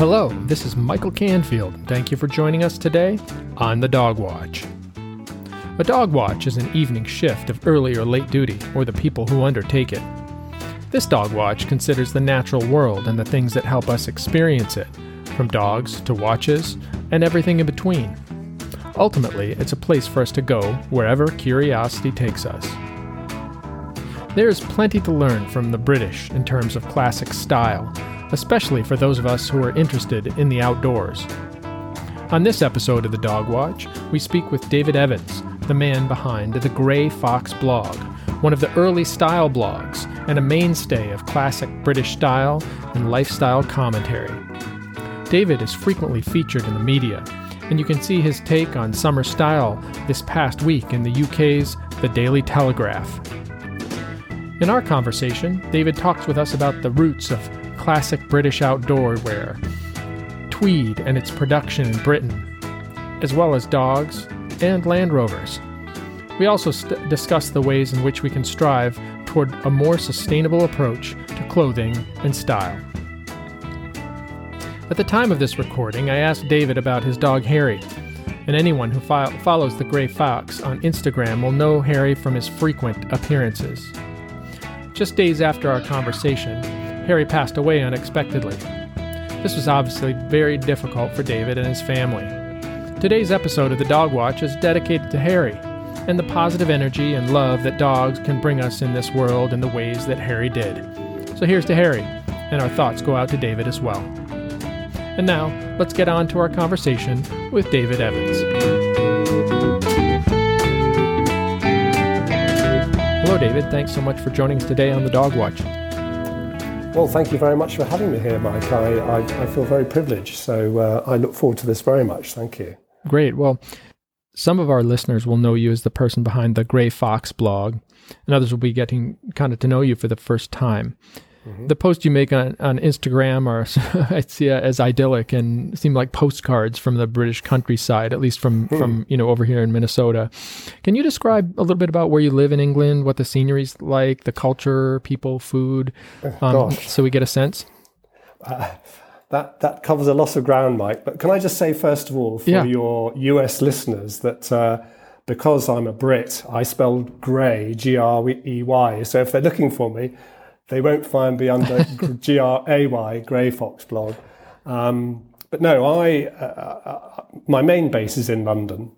Hello, this is Michael Canfield. Thank you for joining us today on The Dog Watch. A dog watch is an evening shift of early or late duty, or the people who undertake it. This dog watch considers the natural world and the things that help us experience it, from dogs to watches and everything in between. Ultimately, it's a place for us to go wherever curiosity takes us. There is plenty to learn from the British in terms of classic style, especially for those of us who are interested in the outdoors. On this episode of The Dog Watch, we speak with David Evans, the man behind the Grey Fox blog, one of the early style blogs and a mainstay of classic British style and lifestyle commentary. David is frequently featured in the media, and you can see his take on summer style this past week in the UK's The Daily Telegraph. In our conversation, David talks with us about the roots of classic British outdoor wear, tweed and its production in Britain, as well as dogs and Land Rovers. We also discuss the ways in which we can strive toward a more sustainable approach to clothing and style. At the time of this recording, I asked David about his dog Harry, and anyone who follows the Grey Fox on Instagram will know Harry from his frequent appearances. Just days after our conversation, Harry passed away unexpectedly. This was obviously very difficult for David and his family. Today's episode of The Dog Watch is dedicated to Harry and the positive energy and love that dogs can bring us in this world in the ways that Harry did. So here's to Harry, and our thoughts go out to David as well. And now, let's get on to our conversation with David Evans. Hello, David. Thanks so much for joining us today on The Dog Watch. Well, thank you very much for having me here, Mike. I feel very privileged, so I look forward to this very much. Thank you. Great. Well, some of our listeners will know you as the person behind the Grey Fox blog, and others will be getting kind of to know you for the first time. Mm-hmm. The posts you make on Instagram are, I see, as idyllic and seem like postcards from the British countryside, at least from over here in Minnesota. Can you describe a little bit about where you live in England, what the scenery's like, the culture, people, food, so we get a sense? That covers a lot of ground, Mike. But can I just say, first of all, for your US listeners, that because I'm a Brit, I spelled grey, Grey. So if they're looking for me, they won't find me under Gray, Grey Fox blog. But no, my main base is in London.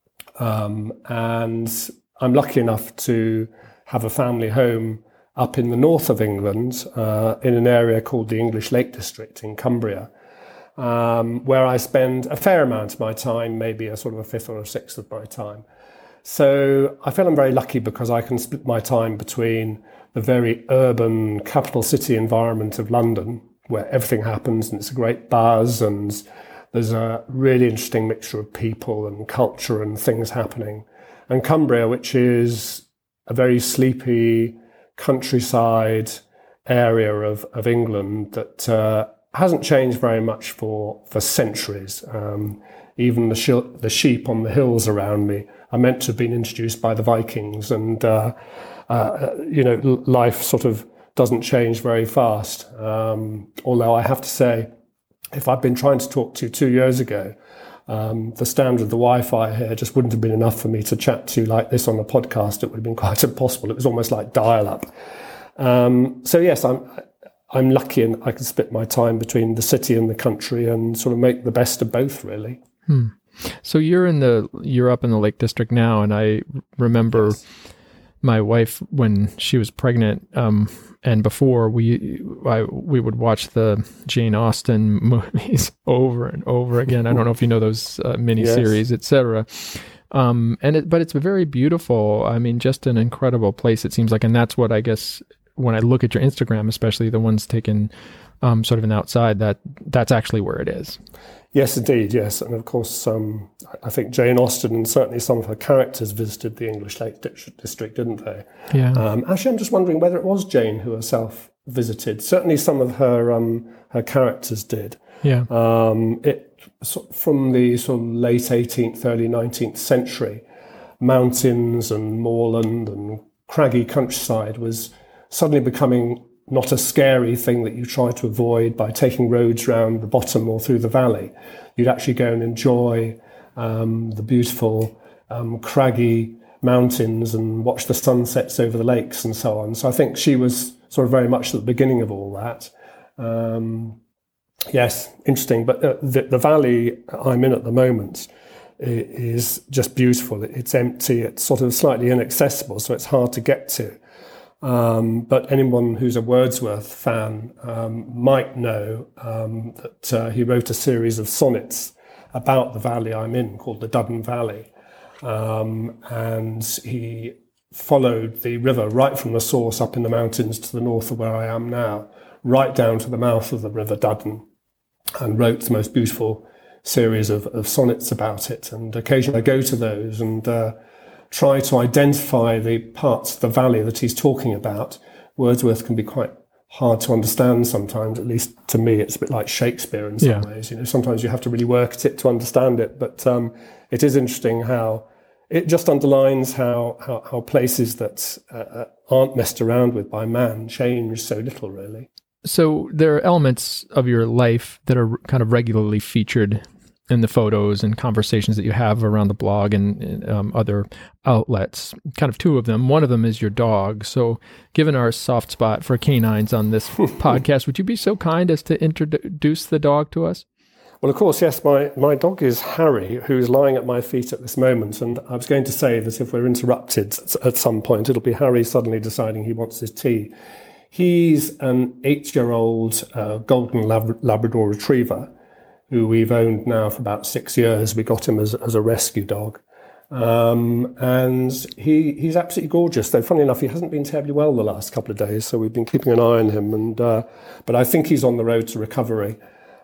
And I'm lucky enough to have a family home up in the north of England, in an area called the English Lake District in Cumbria, where I spend a fair amount of my time, maybe a sort of a fifth or a sixth of my time. So I feel I'm very lucky because I can split my time between the very urban capital city environment of London, where everything happens and it's a great buzz and there's a really interesting mixture of people and culture and things happening, and Cumbria, which is a very sleepy countryside area of England that hasn't changed very much for centuries. Even the sheep on the hills around me are meant to have been introduced by the Vikings, and life sort of doesn't change very fast. Although I have to say, if I'd been trying to talk to you 2 years ago, the standard of the Wi-Fi here just wouldn't have been enough for me to chat to you like this on a podcast. It would have been quite impossible. It was almost like dial-up. So yes, I'm lucky and I can split my time between the city and the country and sort of make the best of both, really. So you're up in the Lake District now, and I remember my wife when she was pregnant, and before we would watch the Jane Austen movies over and over again. I don't know if you know those miniseries, etc. But it's very beautiful. I mean, just an incredible place, it seems like, and that's what I guess when I look at your Instagram, especially the ones taken sort of an outside, that's actually where it is. Yes, indeed, yes. And of course, I think Jane Austen and certainly some of her characters visited the English Lake District, didn't they? Yeah. Actually, I'm just wondering whether it was Jane who herself visited. Certainly some of her characters did. Yeah. From the sort of late 18th, early 19th century, mountains and moorland and craggy countryside was suddenly becoming not a scary thing that you try to avoid by taking roads around the bottom or through the valley. You'd actually go and enjoy the beautiful craggy mountains and watch the sunsets over the lakes and so on. So I think she was sort of very much at the beginning of all that. Yes, interesting. But the valley I'm in at the moment is just beautiful. It's empty. It's sort of slightly inaccessible, so it's hard to get to. But anyone who's a Wordsworth fan might know that he wrote a series of sonnets about the valley I'm in called the Duddon Valley. And he followed the river right from the source up in the mountains to the north of where I am now, right down to the mouth of the River Duddon, and wrote the most beautiful series of sonnets about it. And occasionally I go to those and try to identify the parts of the valley that he's talking about. Wordsworth can be quite hard to understand sometimes, at least to me. It's a bit like Shakespeare in some ways. Sometimes you have to really work at it to understand it. But it is interesting how it just underlines how places that aren't messed around with by man change so little, really. So there are elements of your life that are kind of regularly featured in the photos and conversations that you have around the blog and other outlets. Kind of two of them. One of them is your dog. So given our soft spot for canines on this podcast, would you be so kind as to introduce the dog to us? Well, of course, yes. My dog is Harry, who's lying at my feet at this moment. And I was going to say that if we're interrupted at some point, it'll be Harry suddenly deciding he wants his tea. He's an 8-year-old golden Labrador retriever who we've owned now for about 6 years. We got him as a rescue dog. And he's absolutely gorgeous. Though, funny enough, he hasn't been terribly well the last couple of days, so we've been keeping an eye on him. And but I think he's on the road to recovery.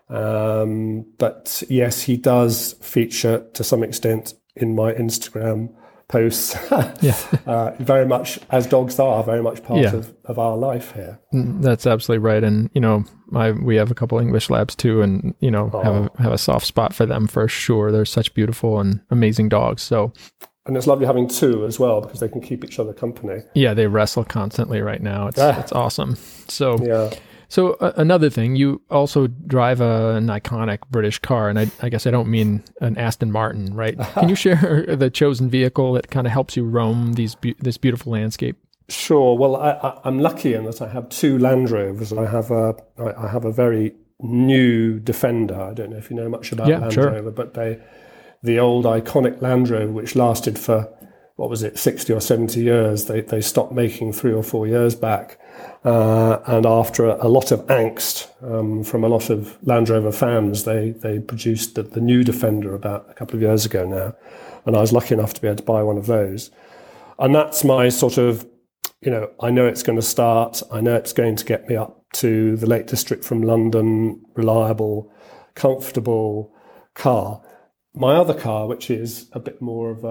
But yes, he does feature to some extent in my Instagram posts. Very much, as dogs are, very much part of our life here. That's absolutely right. And, we have a couple English Labs too, and, have a soft spot for them for sure. They're such beautiful and amazing dogs. So, and it's lovely having two as well, because they can keep each other company. Yeah, they wrestle constantly right now. It's awesome. So another thing, you also drive an iconic British car, and I guess I don't mean an Aston Martin, right? Can you share the chosen vehicle that kind of helps you roam this beautiful landscape? Sure. Well, I'm lucky in that I have two Land Rovers. I have a very new Defender. I don't know if you know much about Land Rover, but the old iconic Land Rover, which lasted for 60 or 70 years. They stopped making 3 or 4 years back. And after a lot of angst from a lot of Land Rover fans, they produced the new Defender about a couple of years ago now. And I was lucky enough to be able to buy one of those. And that's my sort of, I know it's going to start. I know it's going to get me up to the Lake District from London, reliable, comfortable car. My other car, which is a bit more of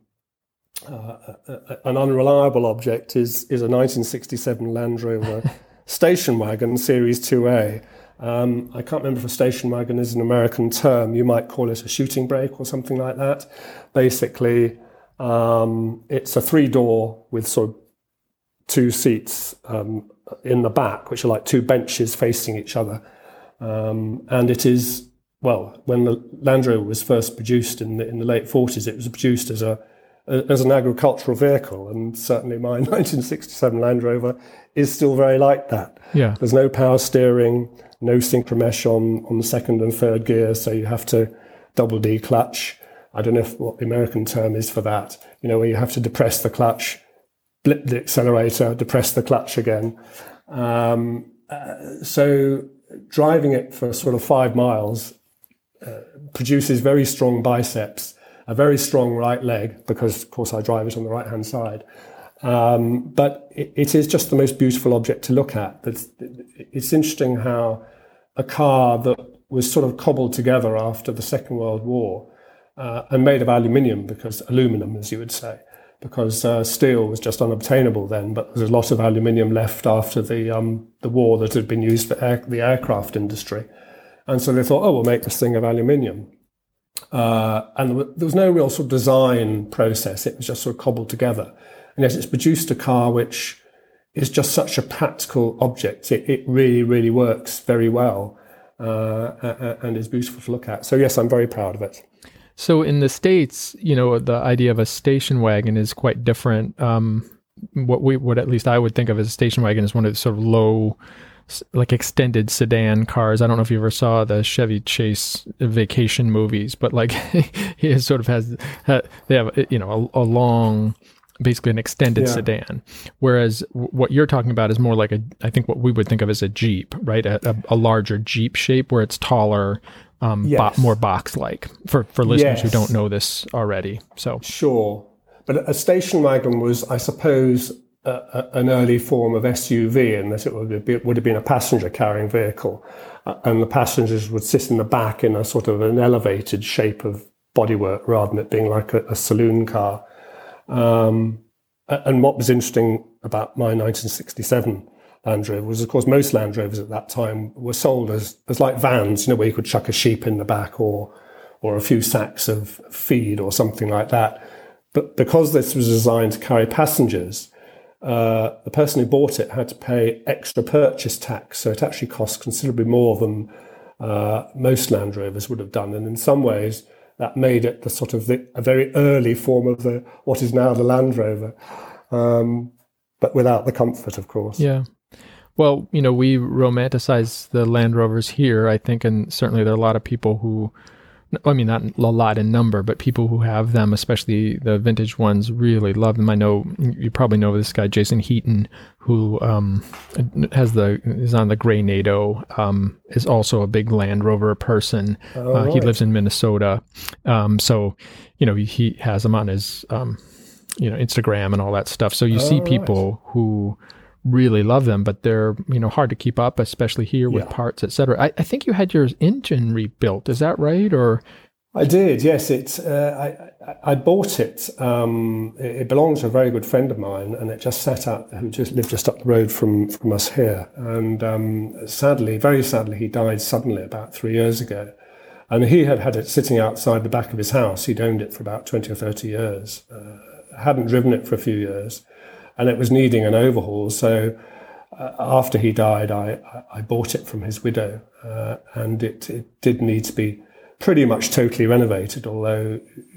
an unreliable object, is a 1967 Land Rover station wagon, Series 2A. I can't remember if a station wagon is an American term. You might call it a shooting brake or something like that. Basically, it's a 3-door with sort of 2 seats in the back, which are like 2 benches facing each other. And it is, when the Land Rover was first produced in the late 40s, it was produced as an agricultural vehicle, and certainly my 1967 Land Rover is still very like that. Yeah. There's no power steering, no synchromesh on the second and third gear, so you have to double D clutch. I don't know what the American term is for that, where you have to depress the clutch, blip the accelerator, depress the clutch again. So driving it for sort of 5 miles produces very strong biceps, a very strong right leg, because, of course, I drive it on the right-hand side. But it is just the most beautiful object to look at. It's interesting how a car that was sort of cobbled together after the Second World War and made of aluminum, as you would say, because steel was just unobtainable then, but there was a lot of aluminum left after the war that had been used for the aircraft industry. And so they thought, we'll make this thing of aluminum. And there was no real sort of design process. It was just sort of cobbled together. And yet it's produced a car which is just such a practical object. It really, really works very well and is beautiful to look at. So yes, I'm very proud of it. So in the States, the idea of a station wagon is quite different. What at least I would think of as a station wagon is one of the sort of low, like extended sedan cars. I don't know if you ever saw the Chevy Chase vacation movies, but like he sort of they have a long, basically an extended sedan. Whereas what you're talking about is more like I think what we would think of as a Jeep, right? A larger Jeep shape where it's taller. More box-like for listeners who don't know this already. So sure, but a station wagon was, I suppose, an early form of SUV in that it would have been a passenger-carrying vehicle, and the passengers would sit in the back in a sort of an elevated shape of bodywork rather than it being like a saloon car. And what was interesting about my 1967 Land Rover was, of course, most Land Rovers at that time were sold as like vans, where you could chuck a sheep in the back or a few sacks of feed or something like that. But because this was designed to carry passengers, the person who bought it had to pay extra purchase tax. So it actually cost considerably more than most Land Rovers would have done. And in some ways, that made it a very early form of what is now the Land Rover, but without the comfort, of course. Yeah. Well, we romanticize the Land Rovers here, I think, and certainly there are a lot of people who, I mean, not a lot in number, but people who have them, especially the vintage ones, really love them. I know you probably know this guy, Jason Heaton, who is on the Gray NATO, is also a big Land Rover person. Right. He lives in Minnesota. So, he has them on his, Instagram and all that stuff. So you see people who really love them, but they're, hard to keep up, especially here with parts, etc. I think you had your engine rebuilt. Is that right? Or I did, yes. I bought it. It belonged to a very good friend of mine, and it just sat out, who just lived just up the road from us here. And very sadly, he died suddenly about 3 years ago. And he had it sitting outside the back of his house. He'd owned it for about 20 or 30 years. Hadn't driven it for a few years. And it was needing an overhaul. So after he died, I bought it from his widow. And it did need to be pretty much totally renovated, although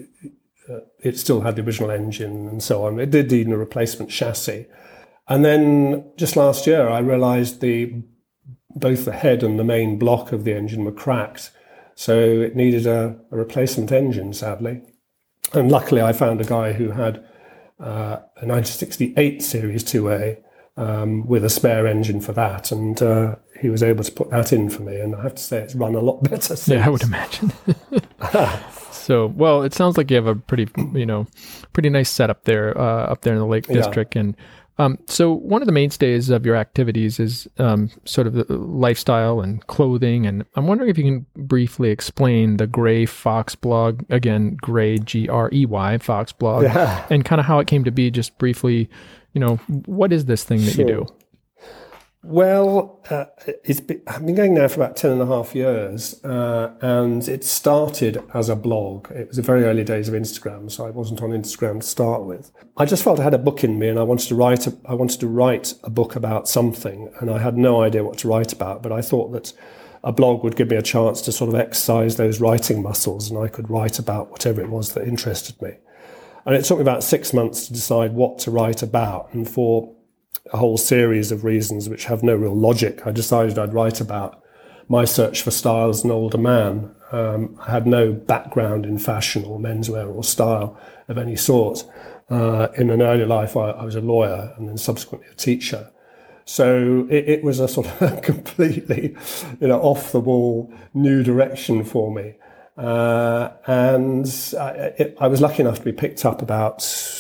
it still had the original engine and so on. It did need a replacement chassis. And then just last year, I realized both the head and the main block of the engine were cracked. So it needed a replacement engine, sadly. And luckily, I found a guy who had a 1968 Series 2A with a spare engine for that, and he was able to put that in for me. And I have to say, it's run a lot better since. Yeah, I would imagine. So, well, it sounds like you have a pretty nice setup there, up there in the Lake District, and. So one of the mainstays of your activities is sort of the lifestyle and clothing, and I'm wondering if you can briefly explain the Grey Fox blog, again, Grey, Grey Fox blog, and kind of how it came to be, just briefly, what is this thing that you do? Well, I've been going now for about 10 and a half years, and it started as a blog. It was the very early days of Instagram, so I wasn't on Instagram to start with. I just felt I had a book in me, and I wanted to write a book about something, and I had no idea what to write about, but I thought that a blog would give me a chance to sort of exercise those writing muscles, and I could write about whatever it was that interested me. And it took me about 6 months to decide what to write about, and for a whole series of reasons which have no real logic, I decided I'd write about my search for style as an older man. I had no background in fashion or menswear or style of any sort. In an early life, I was a lawyer and then subsequently a teacher. So it was a sort of completely, off-the-wall new direction for me. And I was lucky enough to be picked up about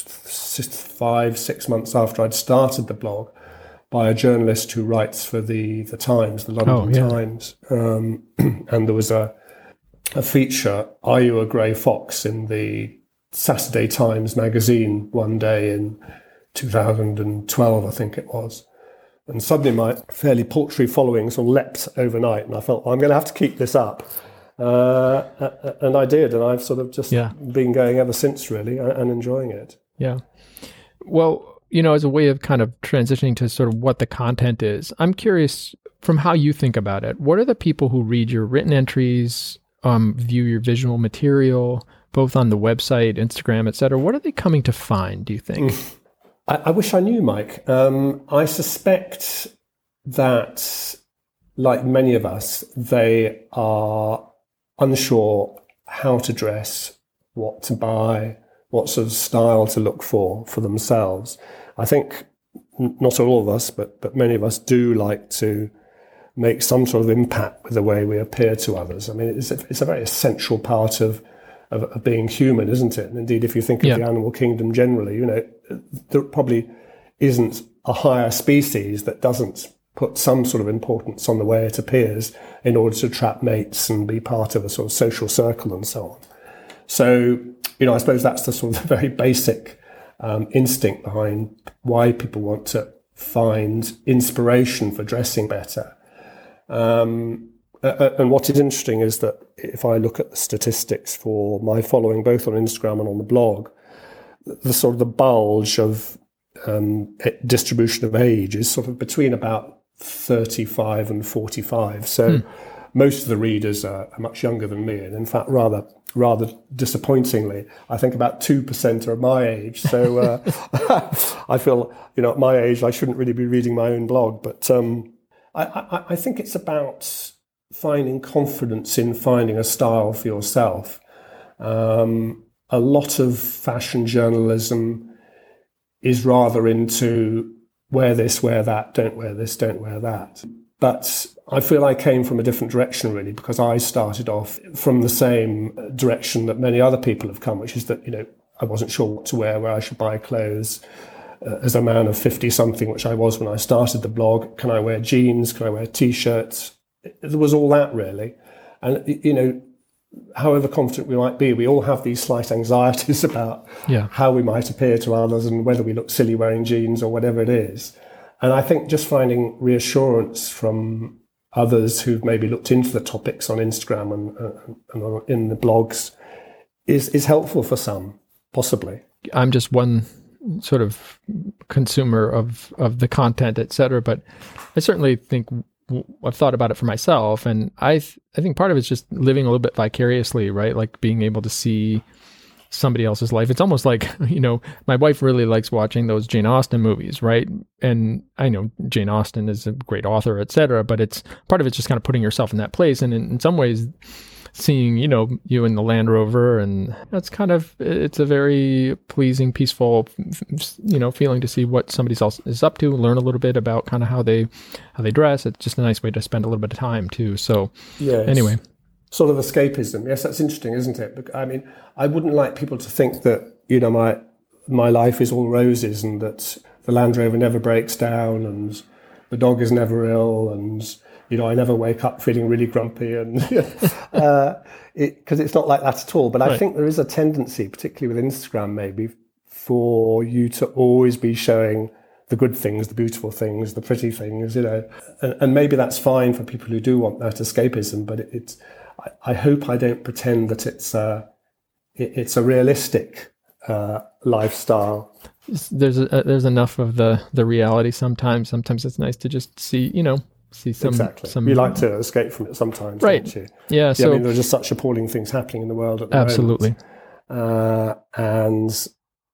5-6 months after I'd started the blog by a journalist who writes for the Times, the London Times. And there was a feature, Are You a Grey Fox, in the Saturday Times magazine one day in 2012, I think it was. And suddenly my fairly paltry following sort of leapt overnight, and I felt, I'm going to have to keep this up. And I did, and I've sort of just been going ever since, really, and enjoying it. Yeah. Well, as a way of kind of transitioning to sort of what the content is, I'm curious from how you think about it. What are the people who read your written entries, view your visual material, both on the website, Instagram, et cetera? What are they coming to find, do you think? I wish I knew, Mike. I suspect that, like many of us, they are unsure how to dress, what to buy, what sort of style to look for themselves. I think not all of us, but many of us do like to make some sort of impact with the way we appear to others. I mean, it's a very essential part of being human, isn't it? And indeed, if you think of the animal kingdom generally, there probably isn't a higher species that doesn't put some sort of importance on the way it appears in order to attract mates and be part of a sort of social circle and so on. So, I suppose that's the sort of very basic instinct behind why people want to find inspiration for dressing better. And what is interesting is that if I look at the statistics for my following, both on Instagram and on the blog, the sort of the bulge of distribution of age is sort of between about 35 and 45. So most of the readers are much younger than me, and in fact, rather disappointingly, I think about 2% are my age. So I feel, at my age, I shouldn't really be reading my own blog. But I think it's about finding confidence in finding a style for yourself. A lot of fashion journalism is rather into wear this, wear that, don't wear this, don't wear that. But I feel I came from a different direction, really, because I started off from the same direction that many other people have come, which is that, I wasn't sure what to wear, where I should buy clothes. As a man of 50-something, which I was when I started the blog, can I wear jeans? Can I wear T-shirts? There was all that, really. And, however confident we might be, we all have these slight anxieties about how we might appear to others and whether we look silly wearing jeans or whatever it is. And I think just finding reassurance from others who've maybe looked into the topics on Instagram and in the blogs is helpful for some, possibly. I'm just one sort of consumer of the content, et cetera, but I certainly think I've thought about it for myself, and I think part of it's just living a little bit vicariously, right? Like being able to see somebody else's life. It's almost like, my wife really likes watching those Jane Austen movies, right? And I know Jane Austen is a great author, et cetera, but it's part of it's just kind of putting yourself in that place. And in some ways, seeing, you in the Land Rover, and that's it's a very pleasing, peaceful, feeling to see what somebody else is up to, learn a little bit about kind of how they dress. It's just a nice way to spend a little bit of time too. So anyway. Sort of escapism. Yes, that's interesting, isn't it? But, I mean, I wouldn't like people to think that, my life is all roses and that the Land Rover never breaks down and the dog is never ill and, I never wake up feeling really grumpy and because it's not like that at all. But I think there is a tendency, particularly with Instagram maybe, for you to always be showing the good things, the beautiful things, the pretty things, and maybe that's fine for people who do want that escapism, but I hope I don't pretend that it's a realistic lifestyle. There's enough of the reality sometimes. Sometimes it's nice to just see some. Exactly. You like to escape from it sometimes, right? Don't you? Yeah. So there are just such appalling things happening in the world at the absolutely. moment. And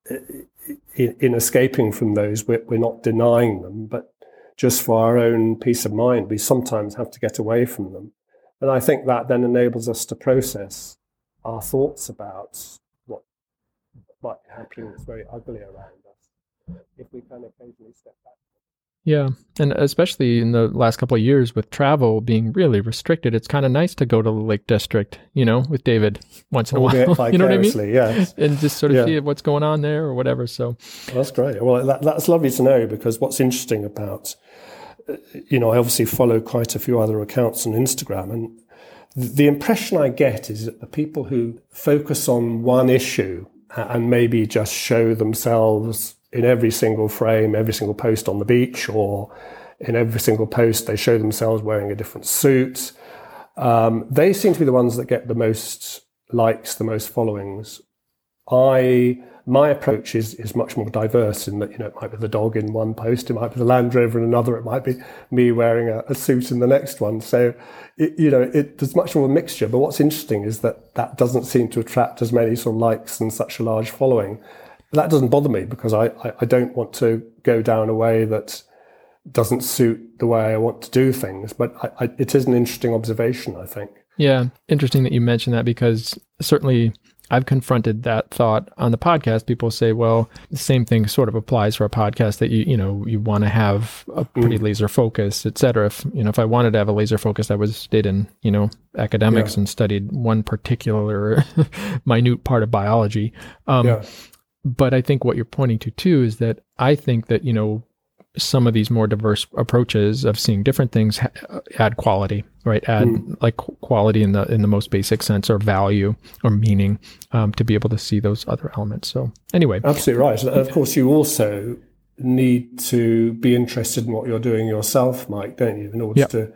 in escaping from those, we're not denying them, but just for our own peace of mind, we sometimes have to get away from them. And I think that then enables us to process our thoughts about what might be happening that's very ugly around us, if we can occasionally step back. Yeah. And especially in the last couple of years with travel being really restricted, it's kind of nice to go to the Lake District, with David once in a while. You know what I mean? Yes. And just sort of see what's going on there or whatever. So that's great. Well, that's lovely to know, because what's interesting about, I obviously follow quite a few other accounts on Instagram, and the impression I get is that the people who focus on one issue and maybe just show themselves in every single frame, every single post on the beach, or in every single post they show themselves wearing a different suit. They seem to be the ones that get the most likes, the most followings. my approach is much more diverse in that, it might be the dog in one post, it might be the Land Rover in another, it might be me wearing a suit in the next one. So, there's much more a mixture. But what's interesting is that doesn't seem to attract as many sort of likes and such a large following. That doesn't bother me because I don't want to go down a way that doesn't suit the way I want to do things. But it is an interesting observation, I think. Yeah, interesting that you mentioned that, because certainly I've confronted that thought on the podcast. People say, well, the same thing sort of applies for a podcast, that you want to have a pretty laser focus, et cetera. If I wanted to have a laser focus, I stayed in, academics and studied one particular minute part of biology. But I think what you're pointing to too is that I think that, some of these more diverse approaches of seeing different things add quality, right? Like quality in the most basic sense, or value or meaning, to be able to see those other elements. So anyway. Absolutely right. And of course, you also need to be interested in what you're doing yourself, Mike, don't you? In order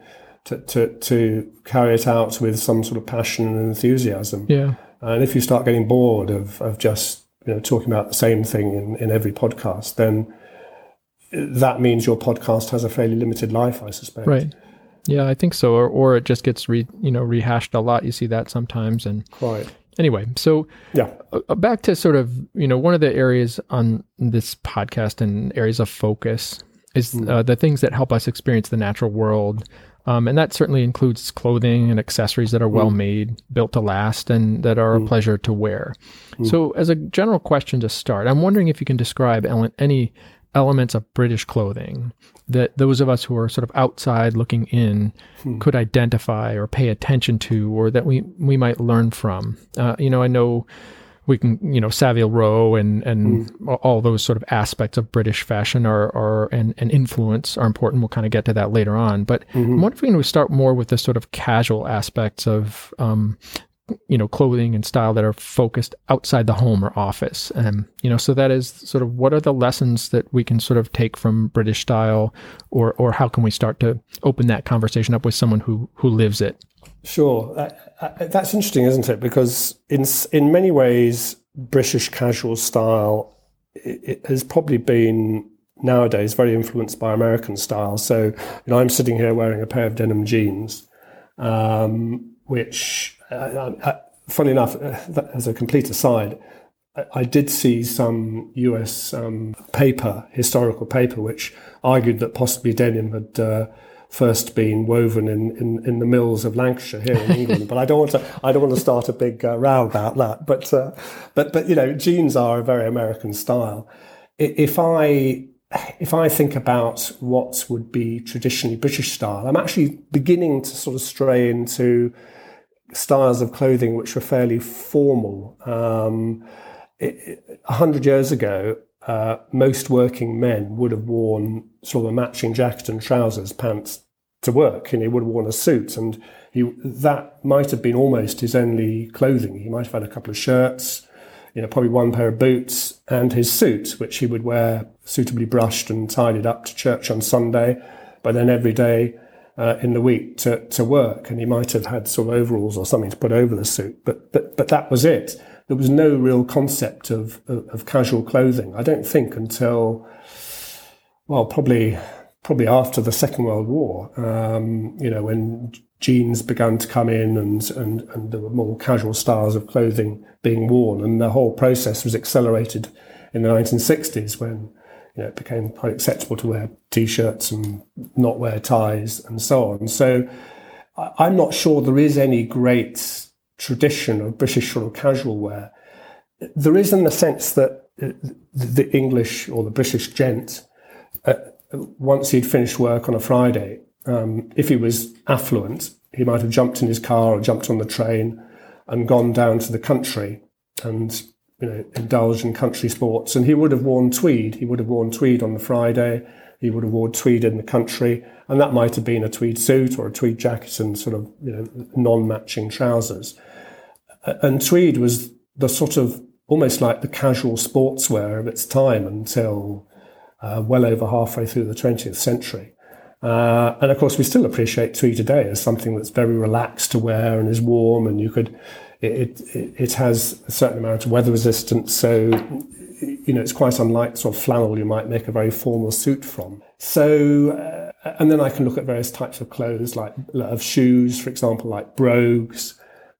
to carry it out with some sort of passion and enthusiasm. Yeah. And if you start getting bored of just, talking about the same thing in every podcast, then that means your podcast has a fairly limited life, I suspect. Right. Yeah, I think so. Or it just gets rehashed a lot. You see that sometimes. And right. Anyway, so back to sort of, one of the areas on this podcast and areas of focus is the things that help us experience the natural world. And that certainly includes clothing and accessories that are well made, built to last, and that are a pleasure to wear. So as a general question to start, I'm wondering if you can describe any elements of British clothing that those of us who are sort of outside looking in could identify or pay attention to, or that we might learn from. I know we can, Savile Row and all those sort of aspects of British fashion and influence are important. We'll kind of get to that later on. But I'm wondering if we start more with the sort of casual aspects of clothing and style that are focused outside the home or office. So that is sort of, what are the lessons that we can sort of take from British style, or how can we start to open that conversation up with someone who lives it? Sure. That's interesting, isn't it? Because in many ways, British casual style, it has probably been nowadays very influenced by American style. So, I'm sitting here wearing a pair of denim jeans, which, funny enough, as a complete aside, I did see some US historical paper, which argued that possibly denim had first been woven in the mills of Lancashire here in England. But I don't want to start a big row about that. But jeans are a very American style. If I think about what would be traditionally British style, I'm actually beginning to sort of stray into styles of clothing which were fairly formal. 100 years ago, most working men would have worn sort of a matching jacket and trousers, pants to work, and he would have worn a suit, and that might have been almost his only clothing. He might have had a couple of shirts, probably one pair of boots, and his suit, which he would wear suitably brushed and tidied up to church on Sunday, but then every day in the week to work, and he might have had sort of overalls or something to put over the suit, but that was it. There was no real concept of casual clothing, I don't think, until, well, probably after the Second World War, when jeans began to come in and there were more casual styles of clothing being worn, and the whole process was accelerated in the 1960s when it became quite acceptable to wear T-shirts and not wear ties and so on. So I'm not sure there is any great tradition of British sort of casual wear. There is, in the sense that the English or the British gent, once he'd finished work on a Friday, if he was affluent, he might have jumped in his car or jumped on the train and gone down to the country and indulged in country sports. And he would have worn tweed. He would have worn tweed on the Friday. He would have worn tweed in the country. And that might have been a tweed suit or a tweed jacket and sort of, non-matching trousers. And tweed was the sort of almost like the casual sportswear of its time until well over halfway through the 20th century. And of course, we still appreciate tweed today as something that's very relaxed to wear and is warm, and you could, it has a certain amount of weather resistance, so it's quite unlike sort of flannel you might make a very formal suit from. So, and then I can look at various types of clothes, like of shoes, for example, like brogues,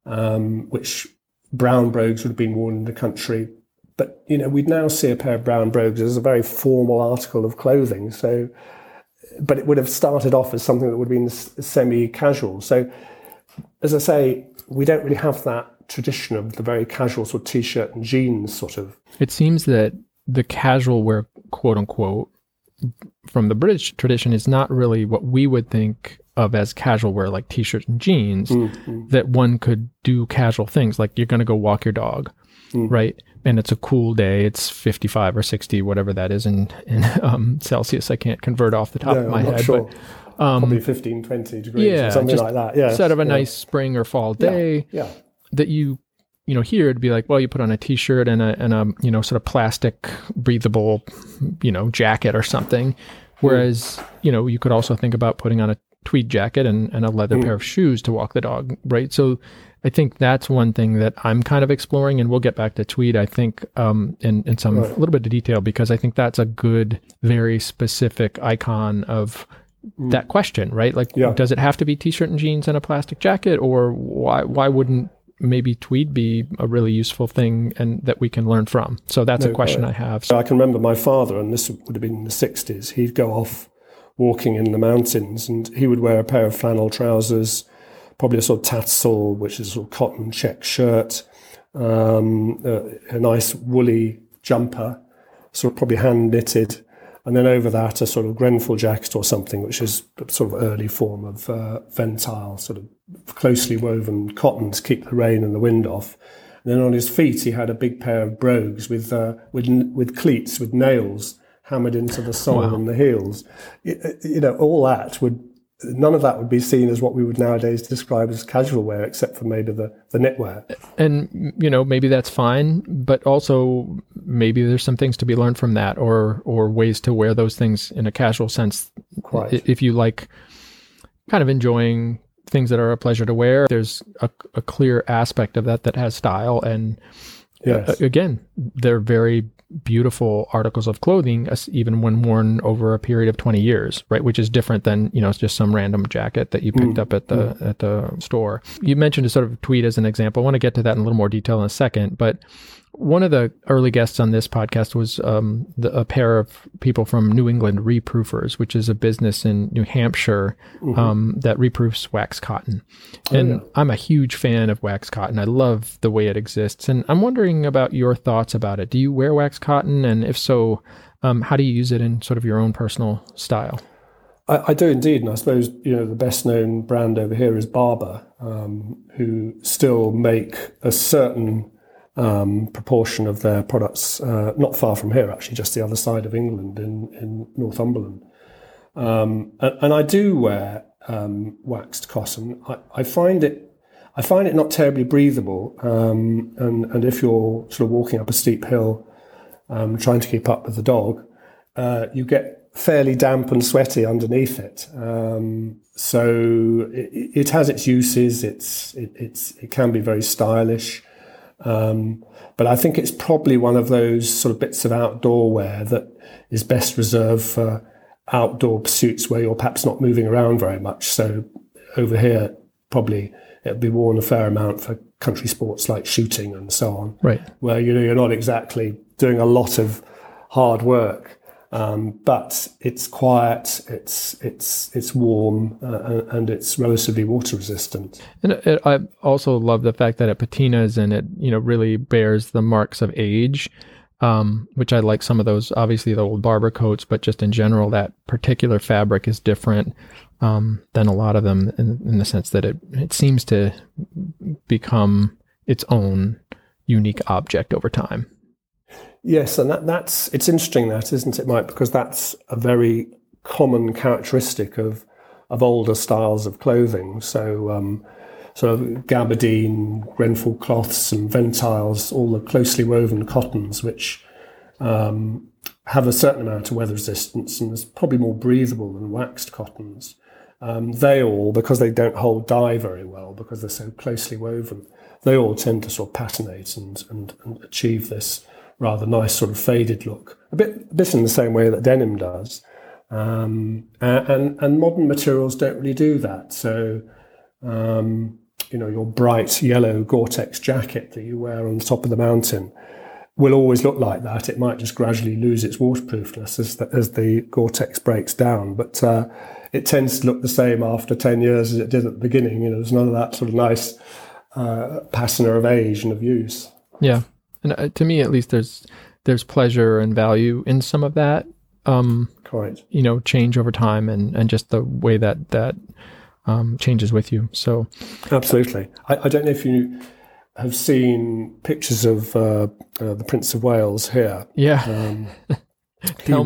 which brown brogues would have been worn in the country. But, we'd now see a pair of brown brogues as a very formal article of clothing. So, but it would have started off as something that would have been semi-casual. So, as I say, we don't really have that tradition of the very casual sort of T-shirt and jeans sort of. It seems that the casual wear, quote unquote, from the British tradition is not really what we would think of as casual wear, like T-shirts and jeans, that one could do casual things, like you're going to go walk your dog, right? And it's a cool day. It's 55 or 60, whatever that is in Celsius. I can't convert off the top of my head. Sure. But, probably 15, 20 degrees or something like that. Yeah. Instead of a nice spring or fall day that you here it'd be like, well, you put on a T-shirt and a sort of plastic breathable, jacket or something. Whereas, you could also think about putting on a tweed jacket and a leather pair of shoes to walk the dog, right? So I think that's one thing that I'm kind of exploring, and we'll get back to tweed, I think, in some a little bit of detail, because I think that's a good, very specific icon of that question, right? Like, does it have to be T-shirt and jeans and a plastic jacket, or why wouldn't maybe tweed be a really useful thing and that we can learn from? So that's a question I have. So I can remember my father, and this would have been in the 60s, he'd go off walking in the mountains and he would wear a pair of flannel trousers, probably a sort of tatsel, which is a sort of cotton check shirt, a nice woolly jumper, sort of probably hand knitted, and then over that a sort of Grenfell jacket or something, which is a sort of early form of ventile, sort of closely woven cotton to keep the rain and the wind off. And then on his feet he had a big pair of brogues with cleats, with nails hammered into the sole and the heels. None of that would be seen as what we would nowadays describe as casual wear, except for maybe the knitwear. And, maybe that's fine, but also maybe there's some things to be learned from that, or ways to wear those things in a casual sense. Quite. If you like kind of enjoying things that are a pleasure to wear, there's a clear aspect of that has style. And again, they're very beautiful articles of clothing, even when worn over a period of 20 years, right? Which is different than, it's just some random jacket that you picked up at the store. You mentioned a sort of tweed as an example. I want to get to that in a little more detail in a second, but one of the early guests on this podcast was a pair of people from New England Reproofers, which is a business in New Hampshire that reproofs wax cotton. And I'm a huge fan of wax cotton. I love the way it exists. And I'm wondering about your thoughts about it. Do you wear wax cotton? And if so, how do you use it in sort of your own personal style? I do indeed. And I suppose, the best known brand over here is Barbour, who still make a certain proportion of their products not far from here, actually, just the other side of England in Northumberland. And I do wear waxed cotton. I find it not terribly breathable, and if you're sort of walking up a steep hill trying to keep up with the dog, you get fairly damp and sweaty underneath it. So it has its uses. It can be very stylish. But I think it's probably one of those sort of bits of outdoor wear that is best reserved for outdoor pursuits where you're perhaps not moving around very much. So over here, probably it'll be worn a fair amount for country sports like shooting and so on, right? Where you're not exactly doing a lot of hard work, but it's quiet, it's warm, and it's relatively water resistant. And I also love the fact that it patinas and it really bears the marks of age, which I like. Some of those, obviously the old Barbour coats, but just in general, that particular fabric is different than a lot of them in the sense that it seems to become its own unique object over time. Yes, and it's interesting that, isn't it, Mike? Because that's a very common characteristic of older styles of clothing. So sort of gabardine, Grenfell cloths and ventiles, all the closely woven cottons, which have a certain amount of weather resistance and is probably more breathable than waxed cottons. They all, because they don't hold dye very well, because they're so closely woven, they all tend to sort of patinate and achieve this rather nice sort of faded look, a bit in the same way that denim does. And modern materials don't really do that. So, your bright yellow Gore-Tex jacket that you wear on the top of the mountain will always look like that. It might just gradually lose its waterproofness as the Gore-Tex breaks down. But it tends to look the same after 10 years as it did at the beginning. There's none of that sort of nice patina of age and of use. Yeah. And to me, at least, there's pleasure and value in some of that. Correct. Change over time and just the way that changes with you. So, absolutely. I don't know if you have seen pictures of the Prince of Wales here. Yeah. He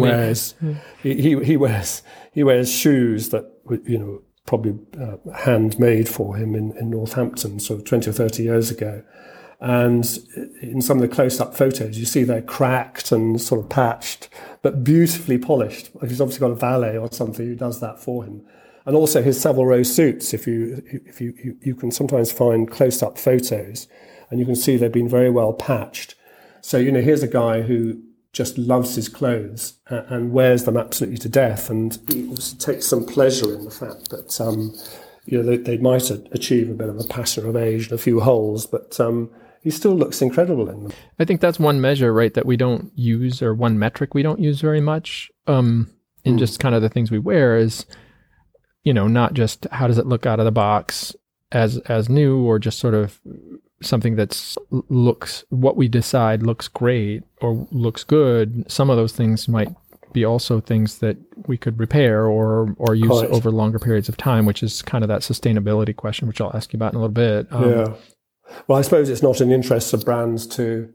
wears shoes that probably handmade for him in Northampton, sort of 20 or 30 years ago. And in some of the close-up photos, you see they're cracked and sort of patched, but beautifully polished. He's obviously got a valet or something who does that for him. And also his Savile Row suits, if you can sometimes find close-up photos, and you can see they've been very well patched. So, here's a guy who just loves his clothes and wears them absolutely to death, and he also takes some pleasure in the fact that, they might achieve a bit of a patina of age and a few holes, but he still looks incredible in them. I think that's one measure, right, that we don't use, or one metric we don't use very much in just kind of the things we wear is, not just how does it look out of the box as new, or just sort of something looks what we decide looks great or looks good. Some of those things might be also things that we could repair or use over longer periods of time, which is kind of that sustainability question, which I'll ask you about in a little bit. Yeah. Well, I suppose it's not in the interests of brands to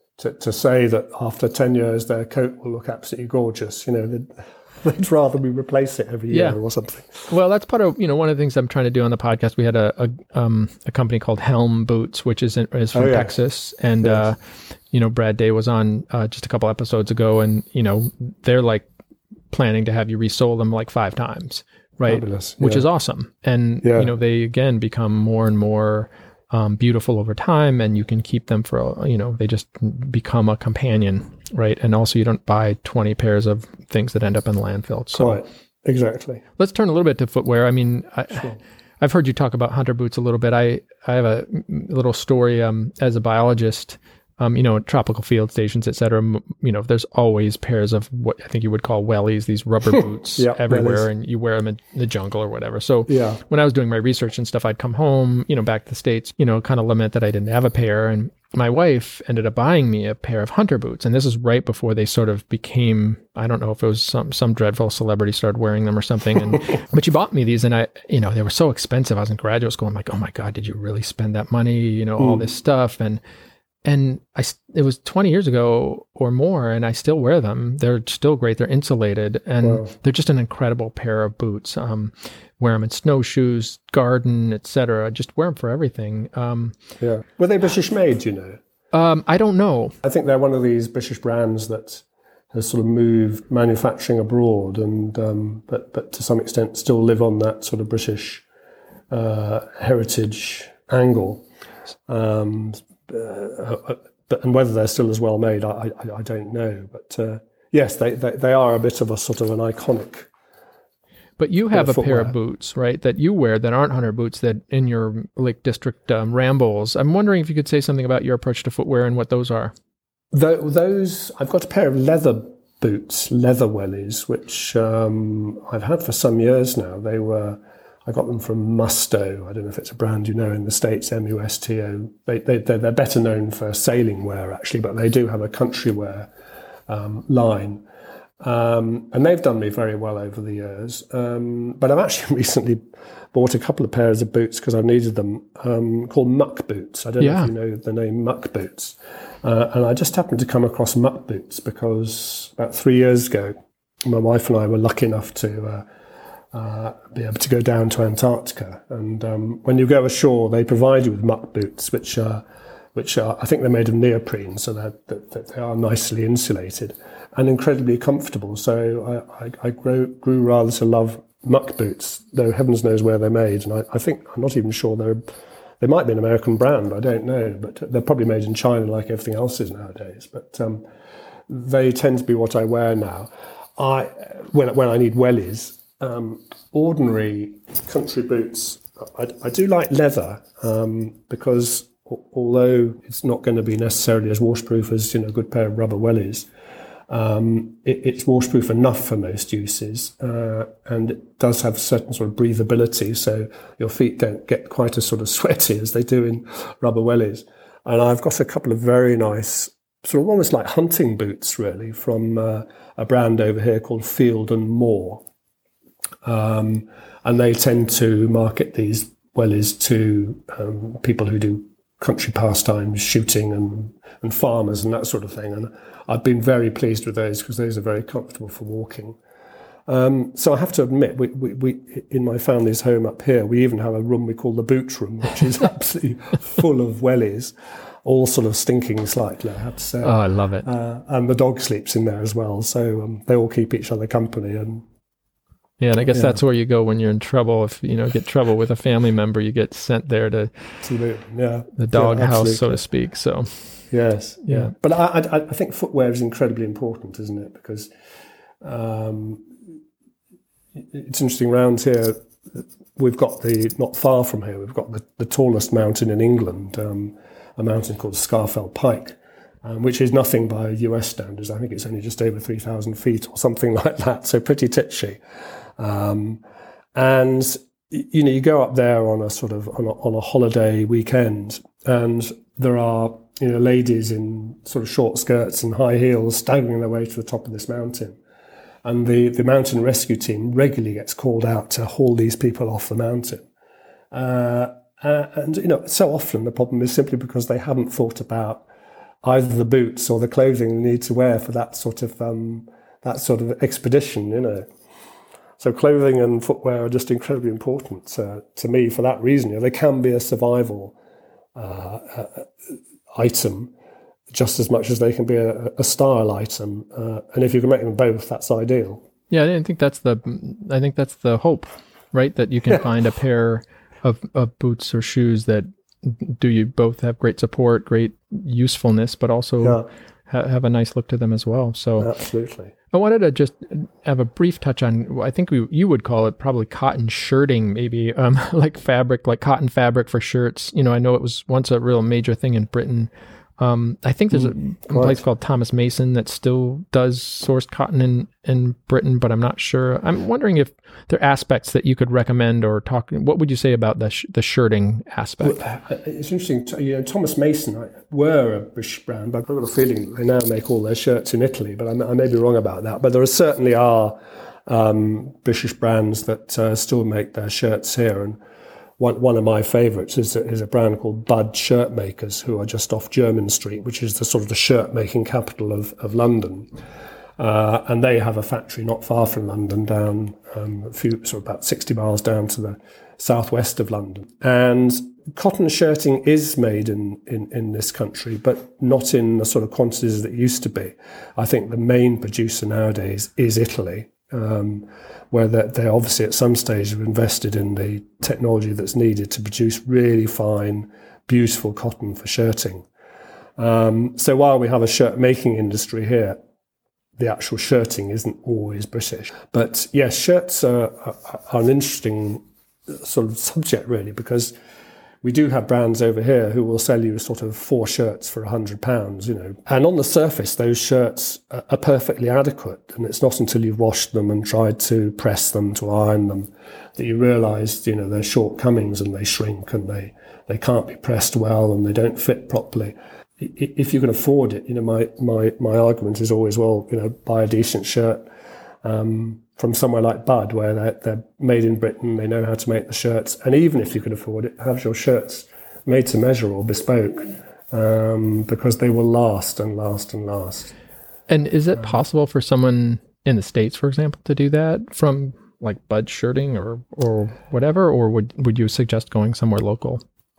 say that after 10 years their coat will look absolutely gorgeous. They'd rather we replace it every year or something. Well, that's part of, one of the things I'm trying to do on the podcast. We had a company called Helm Boots, which is from Texas. And, Brad Day was on just a couple episodes ago, and, they're like planning to have you resole them like 5 times, right? Fabulous. Which is awesome. And, they again become more and more beautiful over time, and you can keep them for, they just become a companion, right? And also you don't buy 20 pairs of things that end up in the landfill. So right. Exactly. Let's turn a little bit to footwear. I mean, Sure. I've heard you talk about hunter boots a little bit. I have a little story as a biologist. At tropical field stations, et cetera, there's always pairs of what I think you would call wellies, these rubber boots everywhere, and you wear them in the jungle or whatever. So when I was doing my research and stuff, I'd come home, back to the States, kind of lament that I didn't have a pair. And my wife ended up buying me a pair of hunter boots. And this is right before they sort of became, I don't know if it was some dreadful celebrity started wearing them or something. But she bought me these, and they were so expensive. I was in graduate school. I'm like, oh my God, did you really spend that money? All this stuff. And it was 20 years ago or more, and I still wear them. They're still great. They're insulated, and they're just an incredible pair of boots. Wear them in snowshoes, garden, etc. Just wear them for everything. Were they British made, do you know? I don't know. I think they're one of these British brands that has sort of moved manufacturing abroad, and but to some extent still live on that sort of British heritage angle. And whether they're still as well made, I don't know. But yes, they are a bit of a sort of an iconic. But you have a pair of boots, right, that you wear that aren't hunter boots, that in your Lake District rambles. I'm wondering if you could say something about your approach to footwear and what those are. Those, I've got a pair of leather boots, leather wellies, which I've had for some years now. I got them from Musto. I don't know if it's a brand in the States, Musto. They're better known for sailing wear, actually, but they do have a country wear line. And they've done me very well over the years. But I've actually recently bought a couple of pairs of boots because I've needed them, called muck boots. I don't know if you know the name muck boots. And I just happened to come across muck boots because about 3 years ago, my wife and I were lucky enough to be able to go down to Antarctica, and when you go ashore, they provide you with muck boots, which are I think they're made of neoprene, so that they are nicely insulated and incredibly comfortable. So I grew rather to love muck boots, though heavens knows where they're made, and I think I'm not even sure They might be an American brand, I don't know, but they're probably made in China like everything else is nowadays. But they tend to be what I wear now. When I need wellies, ordinary country boots, I do like leather because although it's not going to be necessarily as waterproof as a good pair of rubber wellies, it's waterproof enough for most uses, and it does have a certain sort of breathability, so your feet don't get quite as sort of sweaty as they do in rubber wellies. And I've got a couple of very nice, sort of almost like hunting boots, really, from a brand over here called Field and Moore, and they tend to market these wellies to people who do country pastimes, shooting and farmers and that sort of thing. And I've been very pleased with those because those are very comfortable for walking. So I have to admit, we in my family's home up here, we even have a room we call the boot room, which is absolutely full of wellies, all sort of stinking slightly, I have to say. Oh, I love it. And the dog sleeps in there as well. So they all keep each other company. And yeah, and I guess that's where you go when you're in trouble. If get trouble with a family member, you get sent there to the dog house, so to speak. So yes, yeah. But I think footwear is incredibly important, isn't it? Because it's interesting around here. We've got not far from here, we've got the tallest mountain in England, a mountain called Scafell Pike, which is nothing by US standards. I think it's only just over 3,000 feet or something like that. So pretty titchy. And you go up there on a sort of on a holiday weekend, and there are ladies in sort of short skirts and high heels staggering their way to the top of this mountain, and the mountain rescue team regularly gets called out to haul these people off the mountain. And so often the problem is simply because they haven't thought about either the boots or the clothing they need to wear for that sort of expedition. So clothing and footwear are just incredibly important to me for that reason. They can be a survival item just as much as they can be a style item. And if you can make them both, that's ideal. Yeah, I think that's the hope, right? That you can find a pair of boots or shoes that do you both have great support, great usefulness, but also have a nice look to them as well. So absolutely. I wanted to just have a brief touch on, I think you would call it probably cotton shirting, maybe like cotton fabric for shirts. I know it was once a real major thing in Britain. I think there's a place called Thomas Mason that still does sourced cotton in Britain, but I'm not sure. I'm wondering if there are aspects that you could recommend or talk. What would you say about the shirting aspect? Well, it's interesting. Thomas Mason were a British brand, but I've got a feeling they now make all their shirts in Italy, but I may be wrong about that. But there certainly are British brands that still make their shirts here. And one of my favourites is a brand called Bud Shirt Makers, who are just off Jermyn Street, which is the sort of the shirt making capital of London. And they have a factory not far from London, down about 60 miles down to the southwest of London. And cotton shirting is made in this country, but not in the sort of quantities that it used to be. I think the main producer nowadays is Italy. Where they obviously at some stage have invested in the technology that's needed to produce really fine, beautiful cotton for shirting. So while we have a shirt making industry here, the actual shirting isn't always British. But yes, shirts are an interesting sort of subject really, because we do have brands over here who will sell you sort of 4 shirts for £100, And on the surface, those shirts are perfectly adequate. And it's not until you've washed them and tried to press them, to iron them, that you realise, there's shortcomings and they shrink and they can't be pressed well and they don't fit properly. If you can afford it, my argument is always, buy a decent shirt from somewhere like Bud, where they're made in Britain, they know how to make the shirts. And even if you can afford it, have your shirts made to measure or bespoke, because they will last and last and last. And is it possible for someone in the States, for example, to do that from like Bud Shirting or whatever, or would you suggest going somewhere local?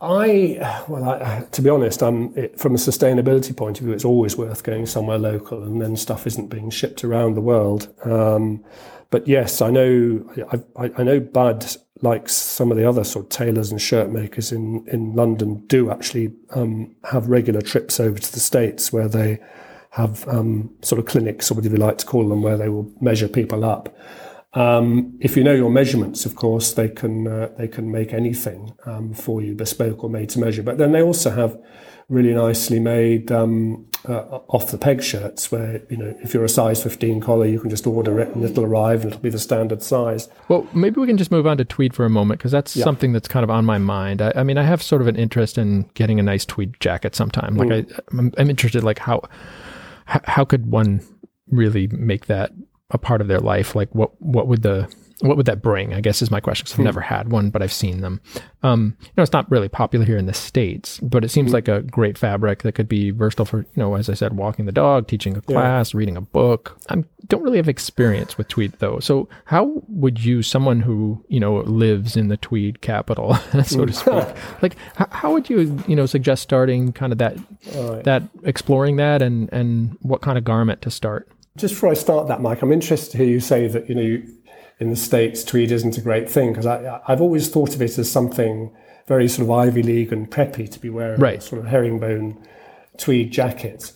To be honest, from a sustainability point of view, it's always worth going somewhere local, and then stuff isn't being shipped around the world. But yes, I know Bud, like some of the other sort of tailors and shirt makers in London, do actually have regular trips over to the States where they have sort of clinics, or whatever you like to call them, where they will measure people up. If you know your measurements, of course, they can make anything for you, bespoke or made to measure. But then they also have really nicely made off the peg shirts, where if you're a size 15 collar, you can just order it and it'll arrive and it'll be the standard size. Well, maybe we can just move on to tweed for a moment, because that's something that's kind of on my mind. I mean, I have sort of an interest in getting a nice tweed jacket sometime. Like I'm interested, like how could one really make that a part of their life? Like what would that bring, I guess, is my question, because I've never had one, but I've seen them. It's not really popular here in the States, but it seems like a great fabric that could be versatile for, as I said, walking the dog, teaching a class, reading a book. I don't really have experience with tweed, though. So how would you, someone who, lives in the tweed capital, so to speak, like how would you, suggest starting kind of that exploring that, and what kind of garment to start? Just before I start that, Mike, I'm interested to hear you say that, in the States, tweed isn't a great thing, because I've always thought of it as something very sort of Ivy League and preppy to be wearing, a sort of herringbone tweed jacket.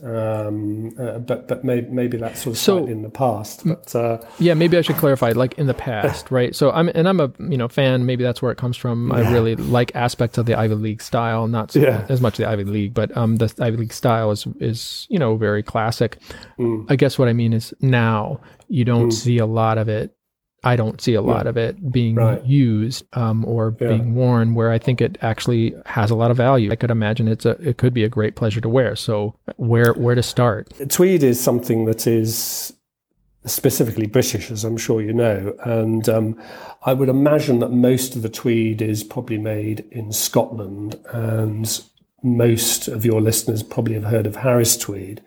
But maybe that's sort of slightly in the past. But maybe I should clarify, like in the past, right? So I'm a fan. Maybe that's where it comes from. I really like aspects of the Ivy League style, not so as much the Ivy League, but the Ivy League style is very classic. I guess what I mean is now you don't see a lot of it. I don't see a lot of it being used or being worn, where I think it actually has a lot of value. I could imagine it could be a great pleasure to wear. So where to start? Tweed is something that is specifically British, as I'm sure you know, and I would imagine that most of the tweed is probably made in Scotland, and most of your listeners probably have heard of Harris Tweed.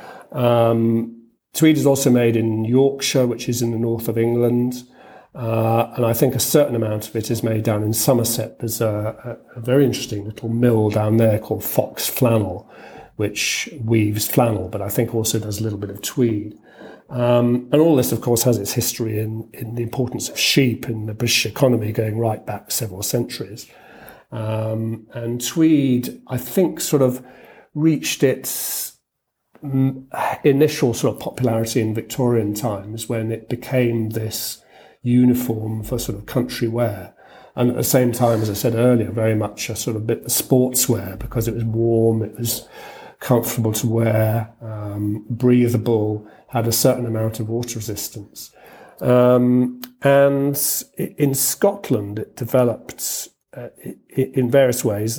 Tweed is also made in Yorkshire, which is in the north of England. And I think a certain amount of it is made down in Somerset. There's a very interesting little mill down there called Fox Flannel, which weaves flannel, but I think also does a little bit of tweed. And all this, of course, has its history in the importance of sheep in the British economy going right back several centuries. And tweed, I think, sort of reached its initial sort of popularity in Victorian times, when it became this uniform for sort of country wear, and at the same time, as I said earlier, very much a sort of bit of sportswear, because it was warm, it was comfortable to wear, breathable, had a certain amount of water resistance, and in Scotland it developed in various ways.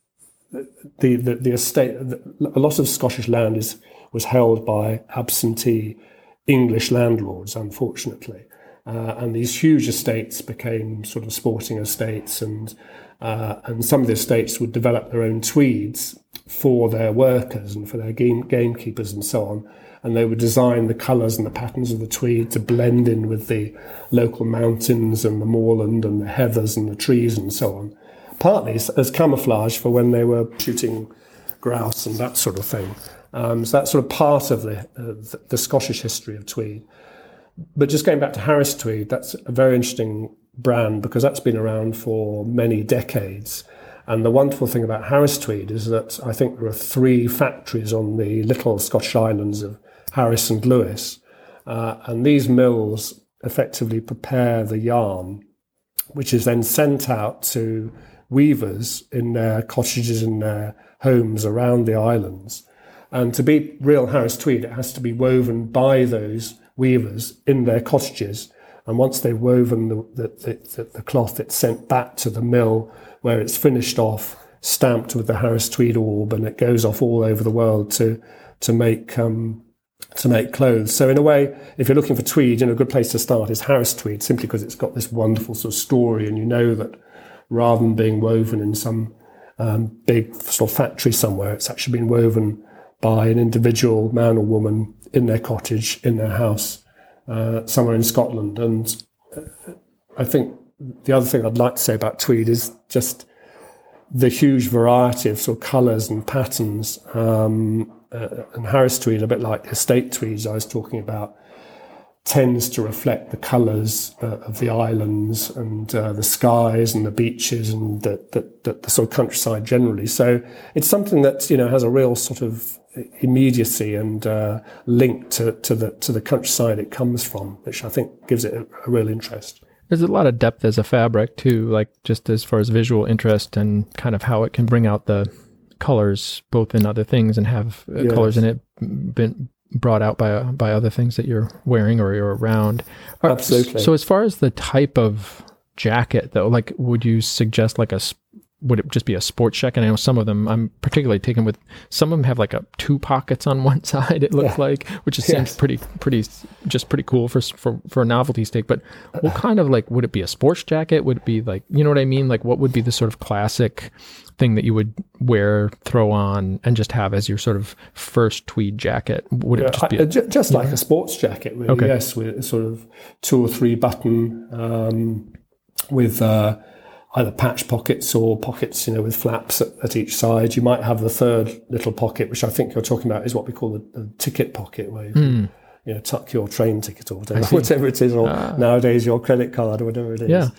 The estate, a lot of Scottish land was held by absentee English landlords, unfortunately. And these huge estates became sort of sporting estates, and some of the estates would develop their own tweeds for their workers and for their gamekeepers and so on. And they would design the colours and the patterns of the tweed to blend in with the local mountains and the moorland and the heathers and the trees and so on. Partly as camouflage for when they were shooting grouse and that sort of thing. So that's sort of part of the Scottish history of tweed. But just going back to Harris Tweed, that's a very interesting brand, because that's been around for many decades. And the wonderful thing about Harris Tweed is that I think there are 3 factories on the little Scottish islands of Harris and Lewis. And these mills effectively prepare the yarn, which is then sent out to weavers in their cottages and their homes around the islands. And to be real Harris Tweed, it has to be woven by those weavers in their cottages, and once they've woven the cloth, it's sent back to the mill, where it's finished off, stamped with the Harris Tweed orb, and it goes off all over the world to make clothes. So in a way, if you're looking for tweed, a good place to start is Harris Tweed, simply because it's got this wonderful sort of story, and you know that rather than being woven in some big sort of factory somewhere, it's actually been woven by an individual man or woman in their cottage, in their house, somewhere in Scotland. And I think the other thing I'd like to say about tweed is just the huge variety of sort of colours and patterns, and Harris tweed, a bit like the estate tweeds I was talking about, tends to reflect the colours of the islands and the skies and the beaches and the sort of countryside generally. So it's something that, you know, has a real sort of immediacy and link to the countryside it comes from, which I think gives it a real interest. There's a lot of depth as a fabric too, like just as far as visual interest and kind of how it can bring out the colors both in other things and have colors in it been brought out by other things that you're wearing or you're around. Absolutely. So as far as the type of jacket though, like would you suggest like would it just be a sports jacket? I know some of them, I'm particularly taken with, some of them have like two pockets on one side, it looks like, which seems pretty cool for a novelty sake. But what kind of, like, would it be a sports jacket? Would it be like, you know what I mean? Like what would be the sort of classic thing that you would wear, throw on, and just have as your sort of first tweed jacket? Would it just be just like a sports jacket, really? Okay. Yes, with sort of 2 or 3 button, with either patch pockets or pockets, you know, with flaps at each side. You might have the third little pocket, which I think you're talking about is what we call the ticket pocket, where you can, you know, tuck your train ticket or whatever it is, or nowadays your credit card or whatever it is. Yeah.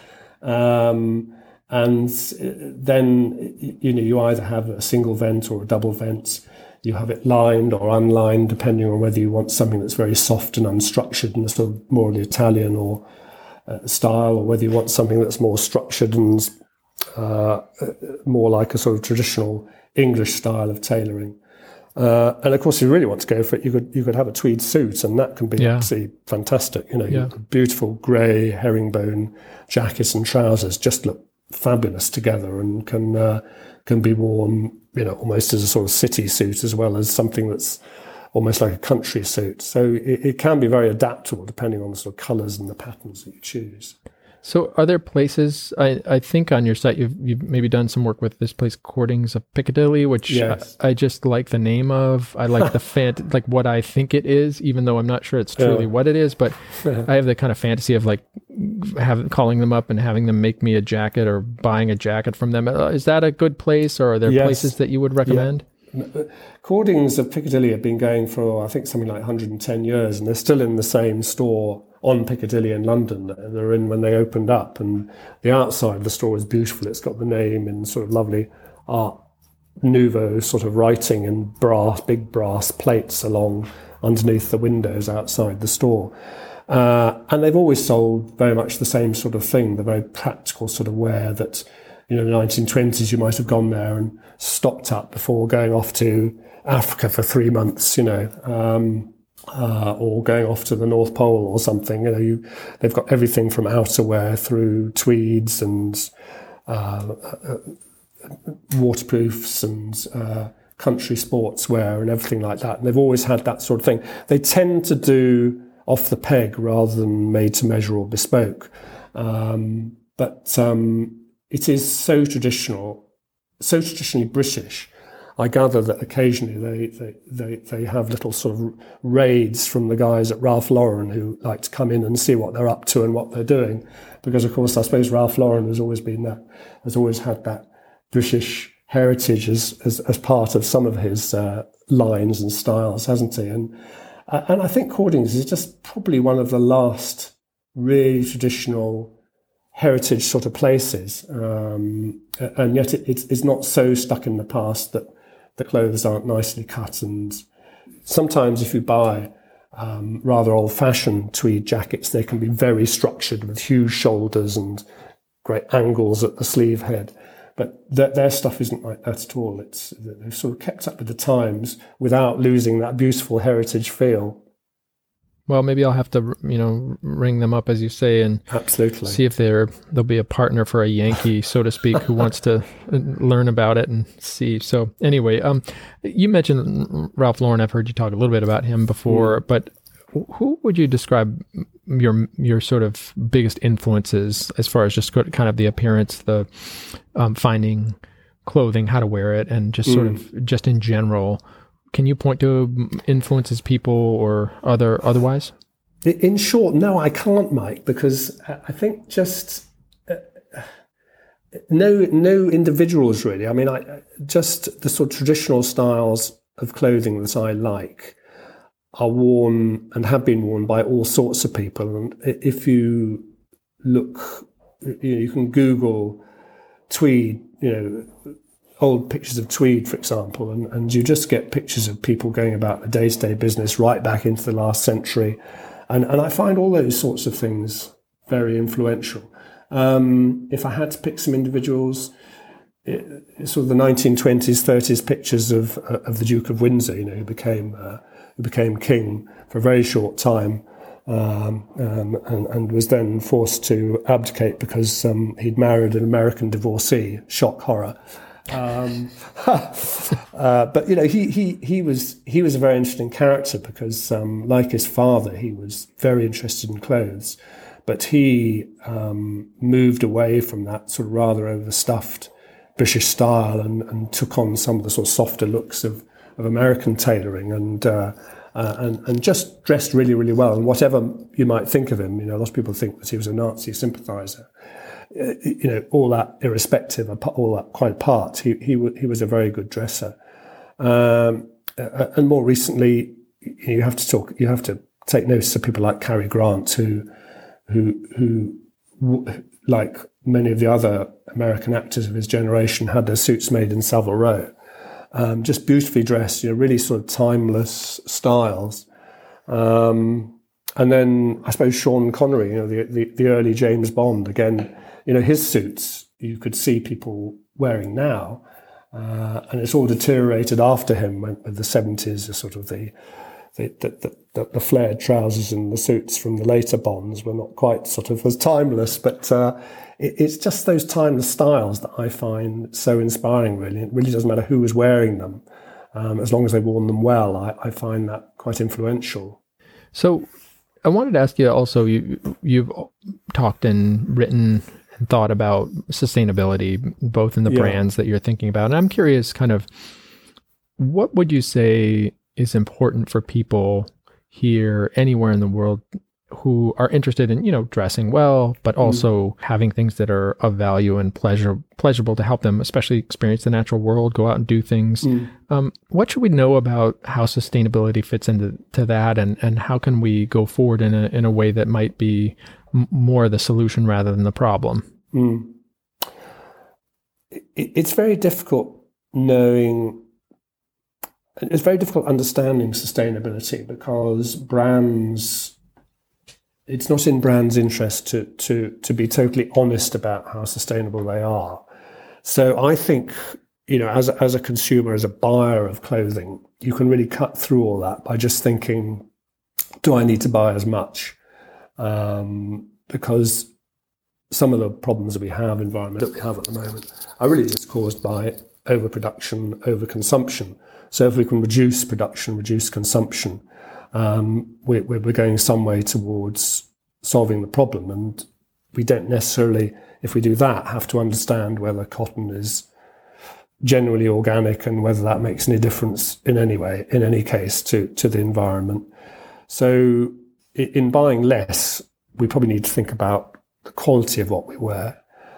And then, you know, you either have a single vent or a double vent. You have it lined or unlined, depending on whether you want something that's very soft and unstructured and sort of more the Italian or style, or whether you want something that's more structured and more like a sort of traditional English style of tailoring. And of course, if you really want to go for it, you could have a tweed suit, and that can be absolutely fantastic. You know, beautiful grey herringbone jacket and trousers just look fabulous together, and can be worn, you know, almost as a sort of city suit as well as something that's almost like a country suit. So it can be very adaptable depending on the sort of colours and the patterns that you choose. So are there places, I think on your site, you've maybe done some work with this place, Cordings of Piccadilly, which I just like the name of. I like the like what I think it is, even though I'm not sure it's truly what it is, but I have the kind of fantasy of like calling them up and having them make me a jacket or buying a jacket from them. Is that a good place, or are there places that you would recommend? Yeah. Cordings of Piccadilly have been going for, I think, something like 110 years, and they're still in the same store on Piccadilly in London that they're in when they opened up. And the outside of the store is beautiful. It's got the name in sort of lovely Art Nouveau sort of writing and big brass plates along underneath the windows outside the store. And they've always sold very much the same sort of thing, the very practical sort of wear that, you know, in the 1920s, you might have gone there and stocked up before going off to Africa for 3 months, you know, or going off to the North Pole or something. You know, they've got everything from outerwear through tweeds and waterproofs and country sportswear and everything like that. And they've always had that sort of thing. They tend to do off the peg rather than made to measure or bespoke. But it is so traditionally British. I gather that occasionally they have little sort of raids from the guys at Ralph Lauren who like to come in and see what they're up to and what they're doing. Because of course, I suppose Ralph Lauren has always had that British heritage as part of some of his lines and styles, hasn't he? And I think Cordings is just probably one of the last really traditional heritage sort of places, and yet it's not so stuck in the past that the clothes aren't nicely cut. And sometimes if you buy rather old-fashioned tweed jackets, they can be very structured with huge shoulders and great angles at the sleeve head. But their stuff isn't like that at all. They've sort of kept up with the times without losing that beautiful heritage feel. Well, maybe I'll have to, you know, ring them up, as you say, and absolutely see if there'll be a partner for a Yankee, so to speak, who wants to learn about it and see. So anyway, you mentioned Ralph Lauren. I've heard you talk a little bit about him before, but who would you describe your sort of biggest influences as far as just kind of the appearance, the finding clothing, how to wear it, and just sort of just in general? Can you point to influences, people or otherwise? In short, no, I can't, Mike, because I think just no individuals really. I mean, just the sort of traditional styles of clothing that I like are worn and have been worn by all sorts of people. And if you look, you can Google tweed, old pictures of tweed, for example, and you just get pictures of people going about the day-to-day business right back into the last century. And I find all those sorts of things very influential. If I had to pick some individuals, sort of the 1920s, 30s pictures of the Duke of Windsor, who became king for a very short time, and was then forced to abdicate because he'd married an American divorcee. Shock horror. But he was a very interesting character because, like his father, he was very interested in clothes, but he moved away from that sort of rather overstuffed British style and took on some of the sort of softer looks of American tailoring and just dressed really, really well. And whatever you might think of him, a lot of people think that he was a Nazi sympathizer. All that irrespective, all that quite apart, he was a very good dresser. And more recently, you have to take notice of people like Cary Grant, who like many of the other American actors of his generation, had their suits made in Savile Row. Just beautifully dressed, really sort of timeless styles. And then I suppose Sean Connery, the early James Bond, again, his suits you could see people wearing now, and it's all deteriorated after him with the 70s, sort of the flared trousers and the suits from the later Bonds were not quite sort of as timeless, but it's just those timeless styles that I find so inspiring, really. It really doesn't matter who was wearing them, as long as they've worn them well. I find that quite influential. So I wanted to ask you also, you've talked and written and thought about sustainability, both in the brands that you're thinking about. And I'm curious, kind of, what would you say is important for people here, anywhere in the world, who are interested in, dressing well, but also having things that are of value and pleasurable to help them, especially experience the natural world, go out and do things. What should we know about how sustainability fits into that, and how can we go forward in a way that might be more the solution rather than the problem? It's very difficult knowing. It's very difficult understanding sustainability because it's not in brands' interest to be totally honest about how sustainable they are. So I think, as a consumer, as a buyer of clothing, you can really cut through all that by just thinking, do I need to buy as much? Because some of the problems that we have, environment that we have at the moment, are really just caused by overproduction, overconsumption. So if we can reduce production, reduce consumption, we're going some way towards solving the problem. And we don't necessarily, if we do that, have to understand whether cotton is generally organic and whether that makes any difference in any way, in any case, to the environment. So in buying less, we probably need to think about the quality of what we wear.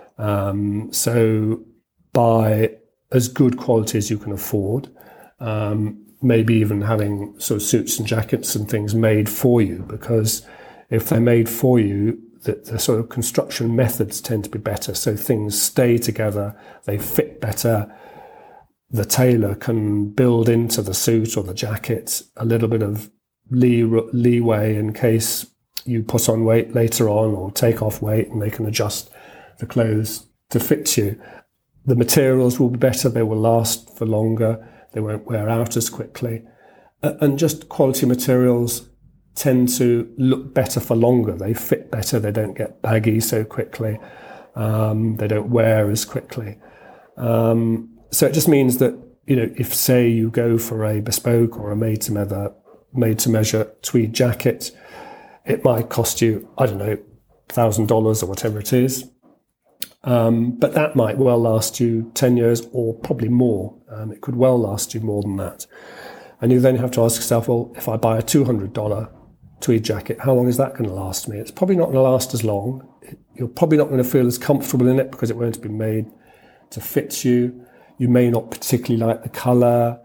So buy as good quality as you can afford. Maybe even having sort of suits and jackets and things made for you, because if they're made for you, the sort of construction methods tend to be better. So things stay together, they fit better. The tailor can build into the suit or the jacket a little bit of leeway in case you put on weight later on or take off weight, and they can adjust the clothes to fit you. The materials will be better, they will last for longer. They won't wear out as quickly. And just quality materials tend to look better for longer. They fit better. They don't get baggy so quickly. They don't wear as quickly. So it just means that, if, say, you go for a bespoke or a made-to-measure tweed jacket, it might cost you, $1,000 or whatever it is. But that might well last you 10 years or probably more. It could well last you more than that. And you then have to ask yourself, well, if I buy a $200 tweed jacket, how long is that going to last me? It's probably not going to last as long. you're probably not going to feel as comfortable in it because it won't be made to fit you. You may not particularly like the colour.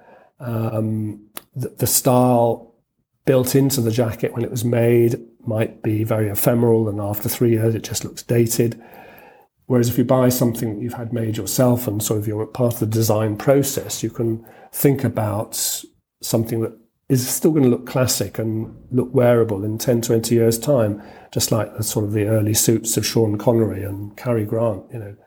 The style built into the jacket when it was made might be very ephemeral, and after 3 years it just looks dated. Whereas if you buy something that you've had made yourself and sort of you're part of the design process, you can think about something that is still going to look classic and look wearable in 10, 20 years' time, just like the sort of the early suits of Sean Connery and Cary Grant.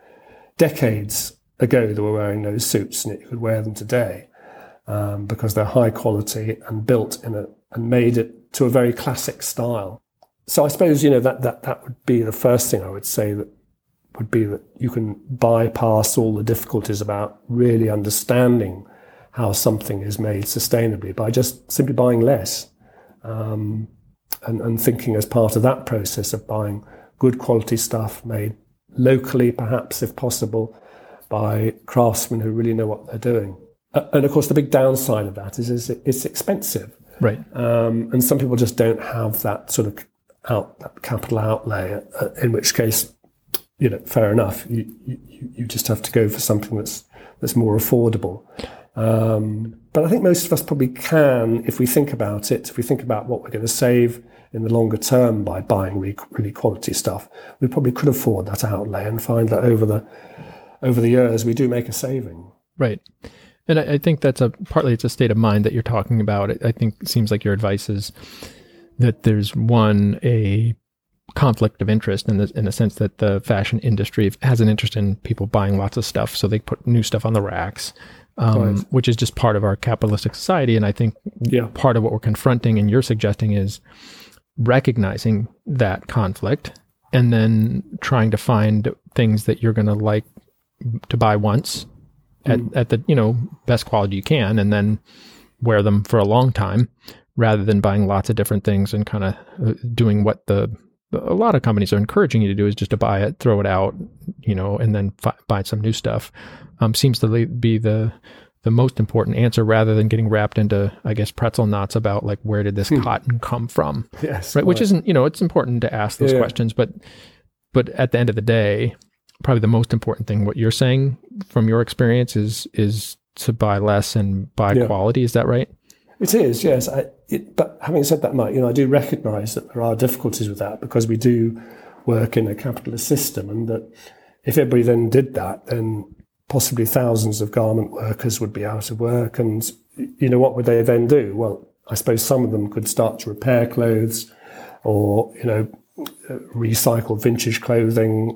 Decades ago they were wearing those suits, and you could wear them today because they're high quality and built and made it to a very classic style. So I suppose that would be the first thing I would say, that would be that you can bypass all the difficulties about really understanding how something is made sustainably by just simply buying less, and thinking as part of that process of buying good quality stuff made locally, perhaps if possible, by craftsmen who really know what they're doing. And of course, the big downside of that is it's expensive, right? And some people just don't have that sort of that capital outlay. In which case, fair enough. You just have to go for something that's more affordable. But I think most of us probably can, if we think about it, if we think about what we're going to save in the longer term by buying really quality stuff, we probably could afford that outlay and find that over the years we do make a saving. Right. And I think that's partly it's a state of mind that you're talking about. I think it seems like your advice is that there's a conflict of interest in the sense that the fashion industry has an interest in people buying lots of stuff, so they put new stuff on the racks, right, which is just part of our capitalistic society. And I think part of what we're confronting and you're suggesting is recognizing that conflict and then trying to find things that you're going to like to buy once at the best quality you can, and then wear them for a long time, rather than buying lots of different things and kind of doing what a lot of companies are encouraging you to do, is just to buy it, throw it out, and then buy some new stuff. Seems to be the most important answer, rather than getting wrapped into, I guess, pretzel knots about like, where did this cotton come from? Yes, right. Which isn't, it's important to ask those questions, but at the end of the day, probably the most important thing, what you're saying from your experience, is to buy less and buy quality. Is that right? It is, yes. But having said that, Mike, I do recognise that there are difficulties with that, because we do work in a capitalist system, and that if everybody then did that, then possibly thousands of garment workers would be out of work. And, what would they then do? Well, I suppose some of them could start to repair clothes, or, recycle vintage clothing,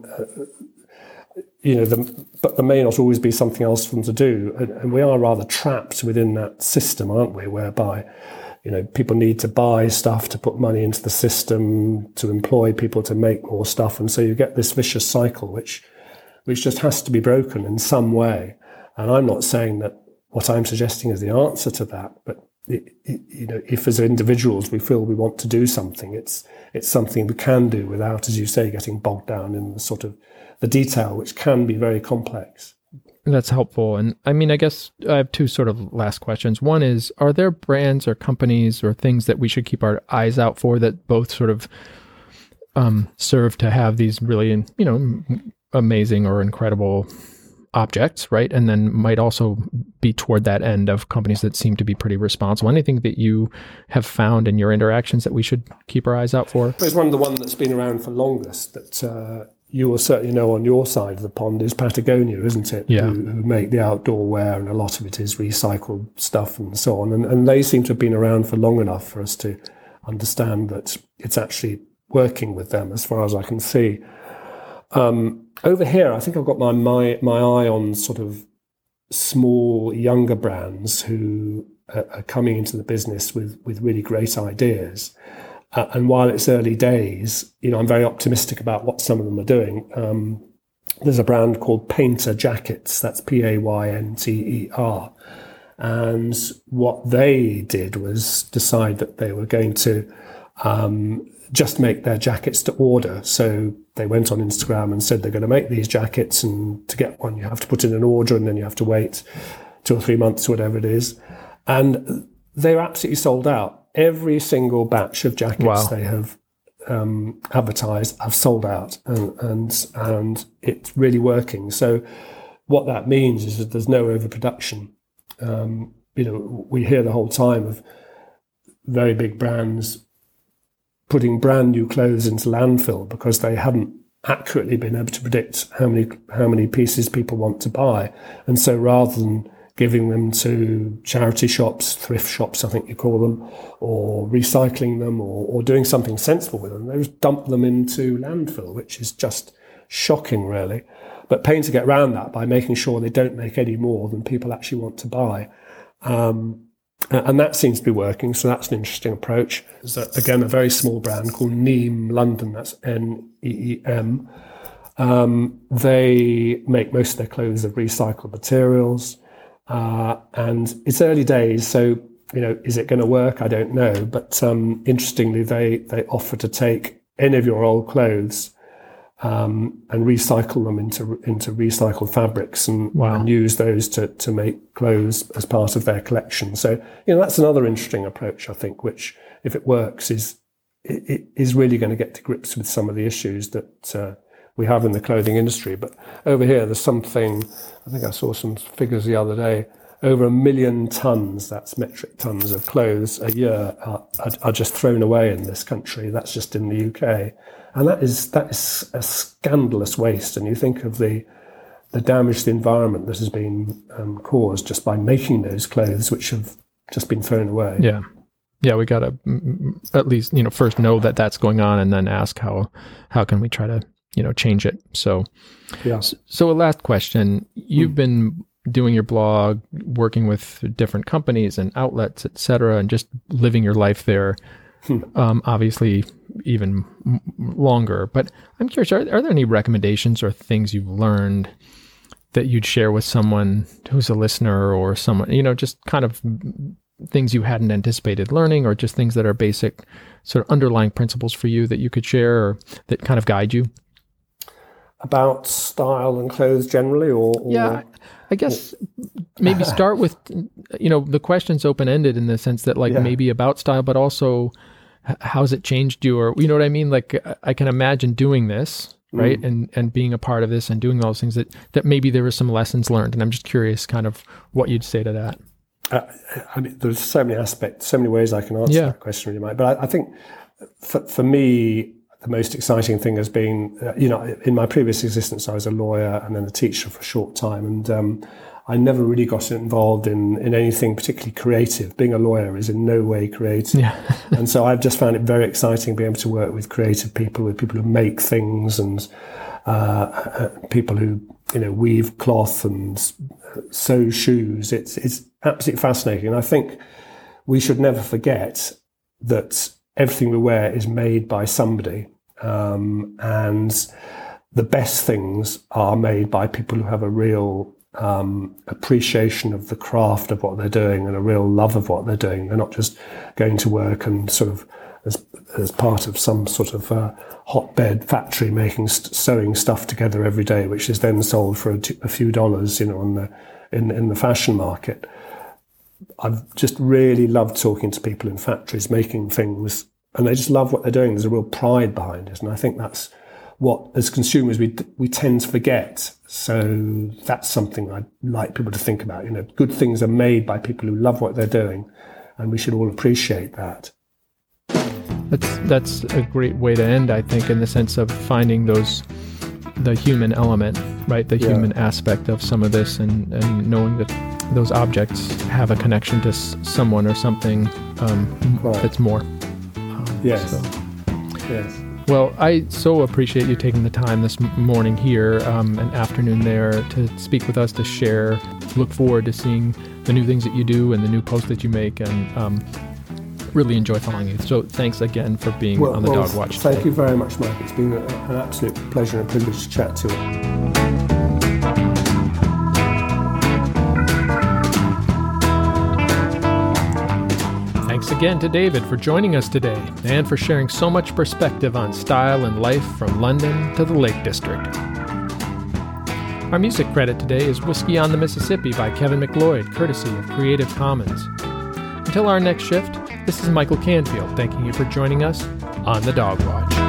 but there may not always be something else for them to do. And we are rather trapped within that system, aren't we, whereby, people need to buy stuff to put money into the system, to employ people to make more stuff. And so you get this vicious cycle, which just has to be broken in some way. And I'm not saying that what I'm suggesting is the answer to that, but if as individuals we feel we want to do something, it's something we can do without, as you say, getting bogged down in the sort of the detail, which can be very complex. That's helpful. And I mean, I guess I have two sort of last questions. One is, are there brands or companies or things that we should keep our eyes out for that both sort of serve to have these really, amazing or incredible objects, right? And then might also be toward that end of companies that seem to be pretty responsible. Anything that you have found in your interactions that we should keep our eyes out for? There's one that's been around for longest that you will certainly know on your side of the pond is Patagonia, isn't it? Yeah. Who make the outdoor wear, and a lot of it is recycled stuff and so on. And they seem to have been around for long enough for us to understand that it's actually working with them, as far as I can see. Over here, I think I've got my eye on sort of small, younger brands who are coming into the business with really great ideas. And while it's early days, I'm very optimistic about what some of them are doing. There's a brand called Paynter Jackets. That's Paynter. And what they did was decide that they were going to just make their jackets to order. So they went on Instagram and said they're going to make these jackets, and to get one you have to put in an order, and then you have to wait 2 or 3 months, whatever it is. And they were absolutely sold out. Every single batch of jackets they have advertised have sold out, and it's really working. So what that means is that there's no overproduction. We hear the whole time of very big brands putting brand new clothes into landfill because they haven't accurately been able to predict how many pieces people want to buy. And so rather than giving them to charity shops, thrift shops, I think you call them, or recycling them or doing something sensible with them, they just dump them into landfill, which is just shocking, really. But paying to get around that by making sure they don't make any more than people actually want to buy. And that seems to be working, so that's an interesting approach. There's, again, a very small brand called Neem London, that's Neem. They make most of their clothes of recycled materials, and it's early days, so, is it going to work? I don't know. But interestingly, they offer to take any of your old clothes and recycle them into recycled fabrics and use those to make clothes as part of their collection. So, that's another interesting approach, I think, which, if it works, is really going to get to grips with some of the issues that we have in the clothing industry. But over here, there's something, I think I saw some figures the other day, over 1 million tons, that's metric tons of clothes a year are just thrown away in this country. That's just in the UK. And that is a scandalous waste. And you think of the damage to the environment that has been caused just by making those clothes, which have just been thrown away. Yeah. Yeah, we got to at least, first know that that's going on and then ask how can we try to, change it. So, yeah. So a last question. You've been doing your blog, working with different companies and outlets, et cetera, and just living your life there, obviously even longer. But I'm curious, are there any recommendations or things you've learned that you'd share with someone who's a listener or someone, just kind of things you hadn't anticipated learning, or just things that are basic sort of underlying principles for you that you could share or that kind of guide you? About style and clothes generally, or yeah, I guess maybe start with, the question's open-ended in the sense that maybe about style, but also how's it changed you, or, you know what I mean? Like, I can imagine doing this, right? And being a part of this and doing all those things that maybe there were some lessons learned. And I'm just curious kind of what you'd say to that. There's so many aspects, so many ways I can answer that question, really, Mike. But I think for me, the most exciting thing has been, in my previous existence, I was a lawyer and then a teacher for a short time. And I never really got involved in anything particularly creative. Being a lawyer is in no way creative. Yeah. And so I've just found it very exciting being able to work with creative people, with people who make things and people who, weave cloth and sew shoes. It's absolutely fascinating. And I think we should never forget that everything we wear is made by somebody. And the best things are made by people who have a real appreciation of the craft of what they're doing and a real love of what they're doing. They're not just going to work and sort of as part of some sort of hotbed factory making sewing stuff together every day, which is then sold for a few dollars, in the fashion market. I've just really loved talking to people in factories making things, and they just love what they're doing. There's a real pride behind it, and I think that's what, as consumers, we tend to forget. So that's something I'd like people to think about. Good things are made by people who love what they're doing, and we should all appreciate that. That's a great way to end, I think, in the sense of finding the human element, right? The human aspect of some of this, and knowing that those objects have a connection to someone or something that's more. Yes. Well, I so appreciate you taking the time this morning here and afternoon there to speak with us, to share. Look forward to seeing the new things that you do and the new posts that you make, and really enjoy following you. So thanks again for being on the Dog Watch today. Thank you very much, Mike. It's been an absolute pleasure and privilege to chat to you. Thanks again to David for joining us today and for sharing so much perspective on style and life from London to the Lake District. Our music credit today is Whiskey on the Mississippi by Kevin MacLeod, courtesy of Creative Commons. Until our next shift, This is Michael Canfield thanking you for joining us on The Dog Watch.